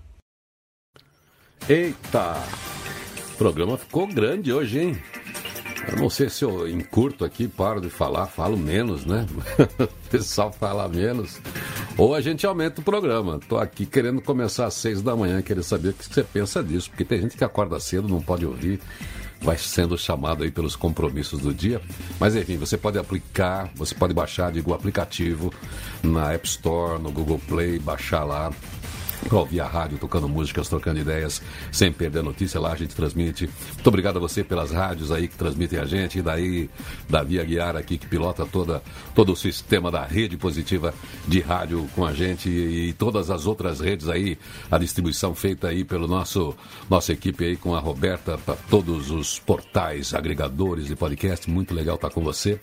Eita! O programa ficou grande hoje, hein? Eu não sei se eu encurto aqui, paro de falar, falo menos, né? O pessoal fala menos. Ou a gente aumenta o programa. Tô aqui querendo começar às 6 da manhã, querendo saber o que você pensa disso. Porque tem gente que acorda cedo, não pode ouvir, vai sendo chamado aí pelos compromissos do dia. Mas enfim, você pode aplicar, você pode baixar, digo, o aplicativo na App Store, no Google Play, baixar lá, para ouvir a rádio, tocando músicas, trocando ideias, sem perder notícia. Lá a gente transmite. Muito obrigado a você pelas rádios aí que transmitem a gente. E daí, Davi Aguiar aqui, que pilota todo o sistema da rede positiva de rádio com a gente. E todas as outras redes aí, a distribuição feita aí pelo nossa equipe aí com a Roberta, para todos os portais, agregadores de podcast. Muito legal estar com você.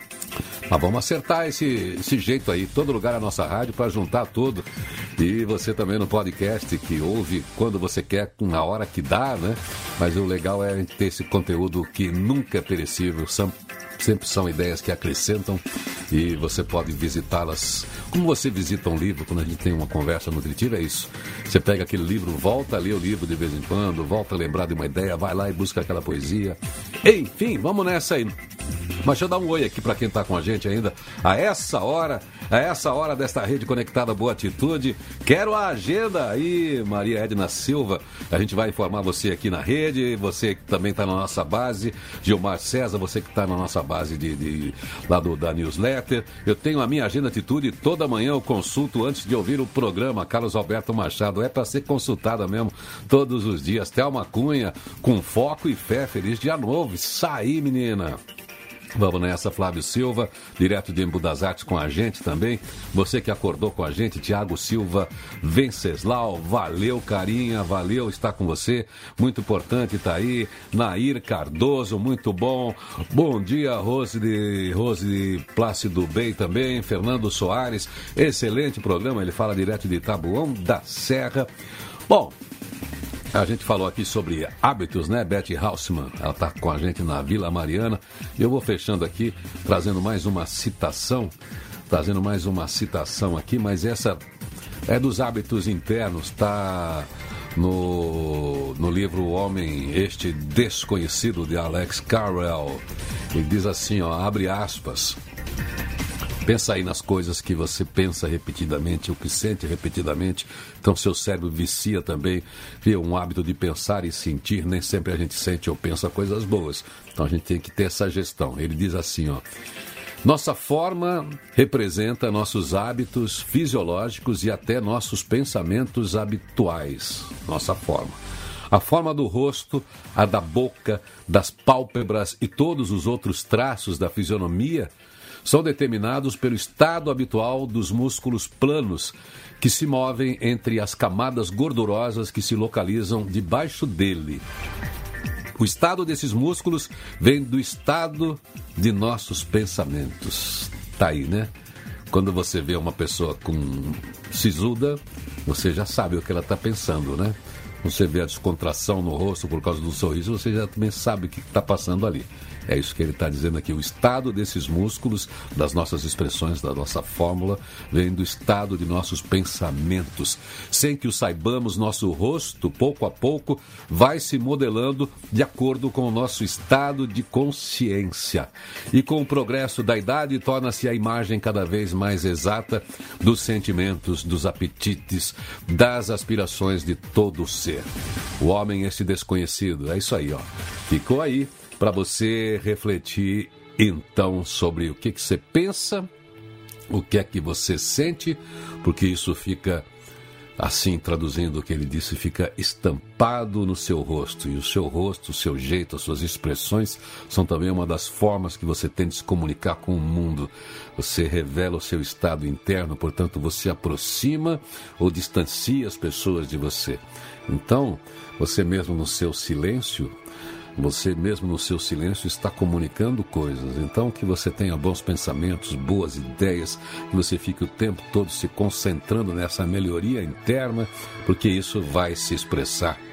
Mas vamos acertar esse jeito aí, todo lugar é a nossa rádio para juntar tudo. E você também no podcast, que ouve quando você quer, na hora que dá, né? Mas o legal é a gente ter esse conteúdo que nunca é perecível, sempre são ideias que acrescentam e você pode visitá-las. Como você visita um livro, quando a gente tem uma conversa nutritiva, é isso. Você pega aquele livro, volta a ler o livro de vez em quando, volta a lembrar de uma ideia, vai lá e busca aquela poesia. Enfim, vamos nessa aí. Mas deixa eu dar um oi aqui para quem está com a gente ainda. A essa hora desta rede conectada Boa Atitude. Quero a agenda aí, Maria Edna Silva. A gente vai informar você aqui na rede, você que também está na nossa base. Gilmar César, você que está na nossa base lá da newsletter. Eu tenho a minha agenda Atitude, toda manhã eu consulto antes de ouvir o programa. Carlos Alberto Machado, é para ser consultada mesmo todos os dias. Thelma Cunha, com foco e fé, feliz dia novo. Isso aí, menina. Vamos nessa, Flávio Silva, direto de Embu das Artes com a gente também. Você que acordou com a gente, Tiago Silva, Venceslau, valeu, carinha, valeu estar com você. Muito importante, tá aí. Nair Cardoso, muito bom. Bom dia, Rose Plácido Bey também. Fernando Soares, excelente programa. Ele fala direto de Taboão da Serra. Bom, a gente falou aqui sobre hábitos, né? Betty Hausmann, ela está com a gente na Vila Mariana. Eu vou fechando aqui, trazendo mais uma citação aqui, mas essa é dos hábitos internos, está no livro O Homem Este Desconhecido, de Alex Carrel. Ele diz assim, ó, abre aspas: pensa aí nas coisas que você pensa repetidamente, o que sente repetidamente. Então seu cérebro vicia também, via um hábito de pensar e sentir. Nem sempre a gente sente ou pensa coisas boas. Então a gente tem que ter essa gestão. Ele diz assim, ó: nossa forma representa nossos hábitos fisiológicos e até nossos pensamentos habituais. Nossa forma. A forma do rosto, a da boca, das pálpebras e todos os outros traços da fisionomia são determinados pelo estado habitual dos músculos planos que se movem entre as camadas gordurosas que se localizam debaixo dele. O estado desses músculos vem do estado de nossos pensamentos. Tá aí, né? Quando você vê uma pessoa com sisuda, você já sabe o que ela está pensando, né? Você vê a descontração no rosto por causa do sorriso, você já também sabe o que está passando ali. É isso que ele está dizendo aqui. O estado desses músculos, das nossas expressões, da nossa fórmula, vem do estado de nossos pensamentos. Sem que o saibamos, nosso rosto, pouco a pouco, vai se modelando de acordo com o nosso estado de consciência. E com o progresso da idade, torna-se a imagem cada vez mais exata dos sentimentos, dos apetites, das aspirações de todo o ser. O homem, esse desconhecido. É isso aí, ó. Ficou aí para você refletir, então, sobre o que você pensa, o que é que você sente, porque isso fica, assim, traduzindo o que ele disse, fica estampado no seu rosto. E o seu rosto, o seu jeito, as suas expressões são também uma das formas que você tem de se comunicar com o mundo. Você revela o seu estado interno, portanto, você aproxima ou distancia as pessoas de você. Então, você mesmo no seu silêncio está comunicando coisas. Então, que você tenha bons pensamentos, boas ideias, que você fique o tempo todo se concentrando nessa melhoria interna, porque isso vai se expressar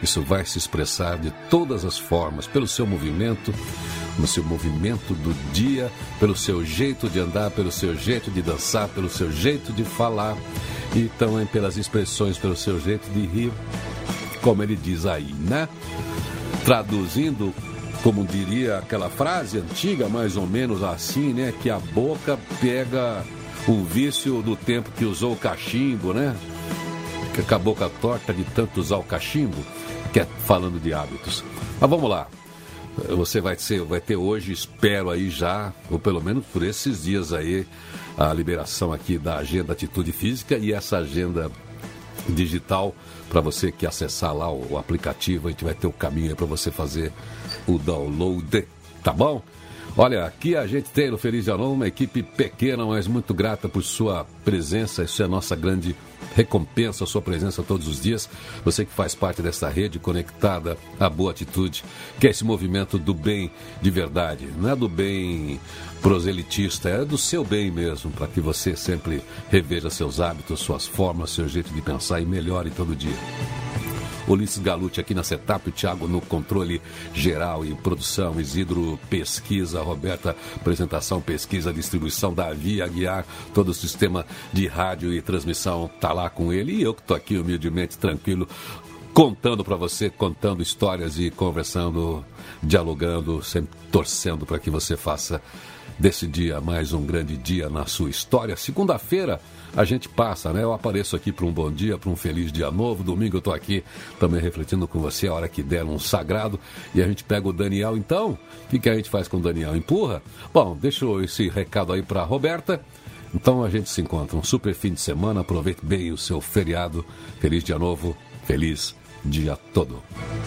Isso vai se expressar de todas as formas, pelo seu movimento, no seu movimento do dia, pelo seu jeito de andar, pelo seu jeito de dançar, pelo seu jeito de falar e também pelas expressões, pelo seu jeito de rir, como ele diz aí, né? Traduzindo, como diria aquela frase antiga, mais ou menos assim, né? Que a boca pega o vício do tempo que usou o cachimbo, né? Que com a boca torta de tanto usar o cachimbo, que é falando de hábitos. Mas vamos lá. Você vai ter hoje, espero aí já, ou pelo menos por esses dias aí, a liberação aqui da agenda Atitude Física e essa agenda digital para você que acessar lá o aplicativo. A gente vai ter o caminho aí para você fazer o download, tá bom? Olha, aqui a gente tem no Feliz Dia Novo uma equipe pequena, mas muito grata por sua presença. Isso é a nossa grande recompensa, a sua presença todos os dias. Você que faz parte dessa rede conectada à boa atitude, que é esse movimento do bem de verdade. Não é do bem proselitista, é do seu bem mesmo, para que você sempre reveja seus hábitos, suas formas, seu jeito de pensar e melhore todo dia. Ulisses Galucci aqui na Setup, o Thiago no controle geral e produção, Isidro pesquisa, Roberta apresentação, pesquisa, distribuição, Davi Aguiar, todo o sistema de rádio e transmissão tá lá com ele, e eu que tô aqui humildemente tranquilo, contando para você, contando histórias e conversando, dialogando, sempre torcendo para que você faça desse dia mais um grande dia na sua história. Segunda-feira a gente passa, né? Eu apareço aqui para um bom dia, para um feliz dia novo. Domingo eu tô aqui também refletindo com você a hora que der um sagrado. E a gente pega o Daniel, então. O que a gente faz com o Daniel? Empurra? Bom, deixa esse recado aí para Roberta. Então a gente se encontra. Um super fim de semana. Aproveite bem o seu feriado. Feliz dia novo. Feliz dia todo.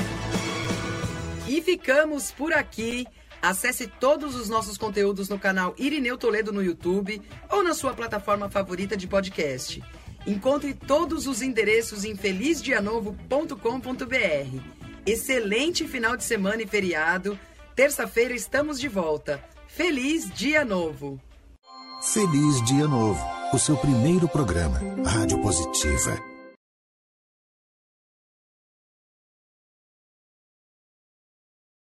E ficamos por aqui. Acesse todos os nossos conteúdos no canal Irineu Toledo no YouTube ou na sua plataforma favorita de podcast. Encontre todos os endereços em felizdianovo.com.br. Excelente final de semana e feriado. Terça-feira estamos de volta. Feliz Dia Novo! Feliz Dia Novo, o seu primeiro programa, Rádio Positiva.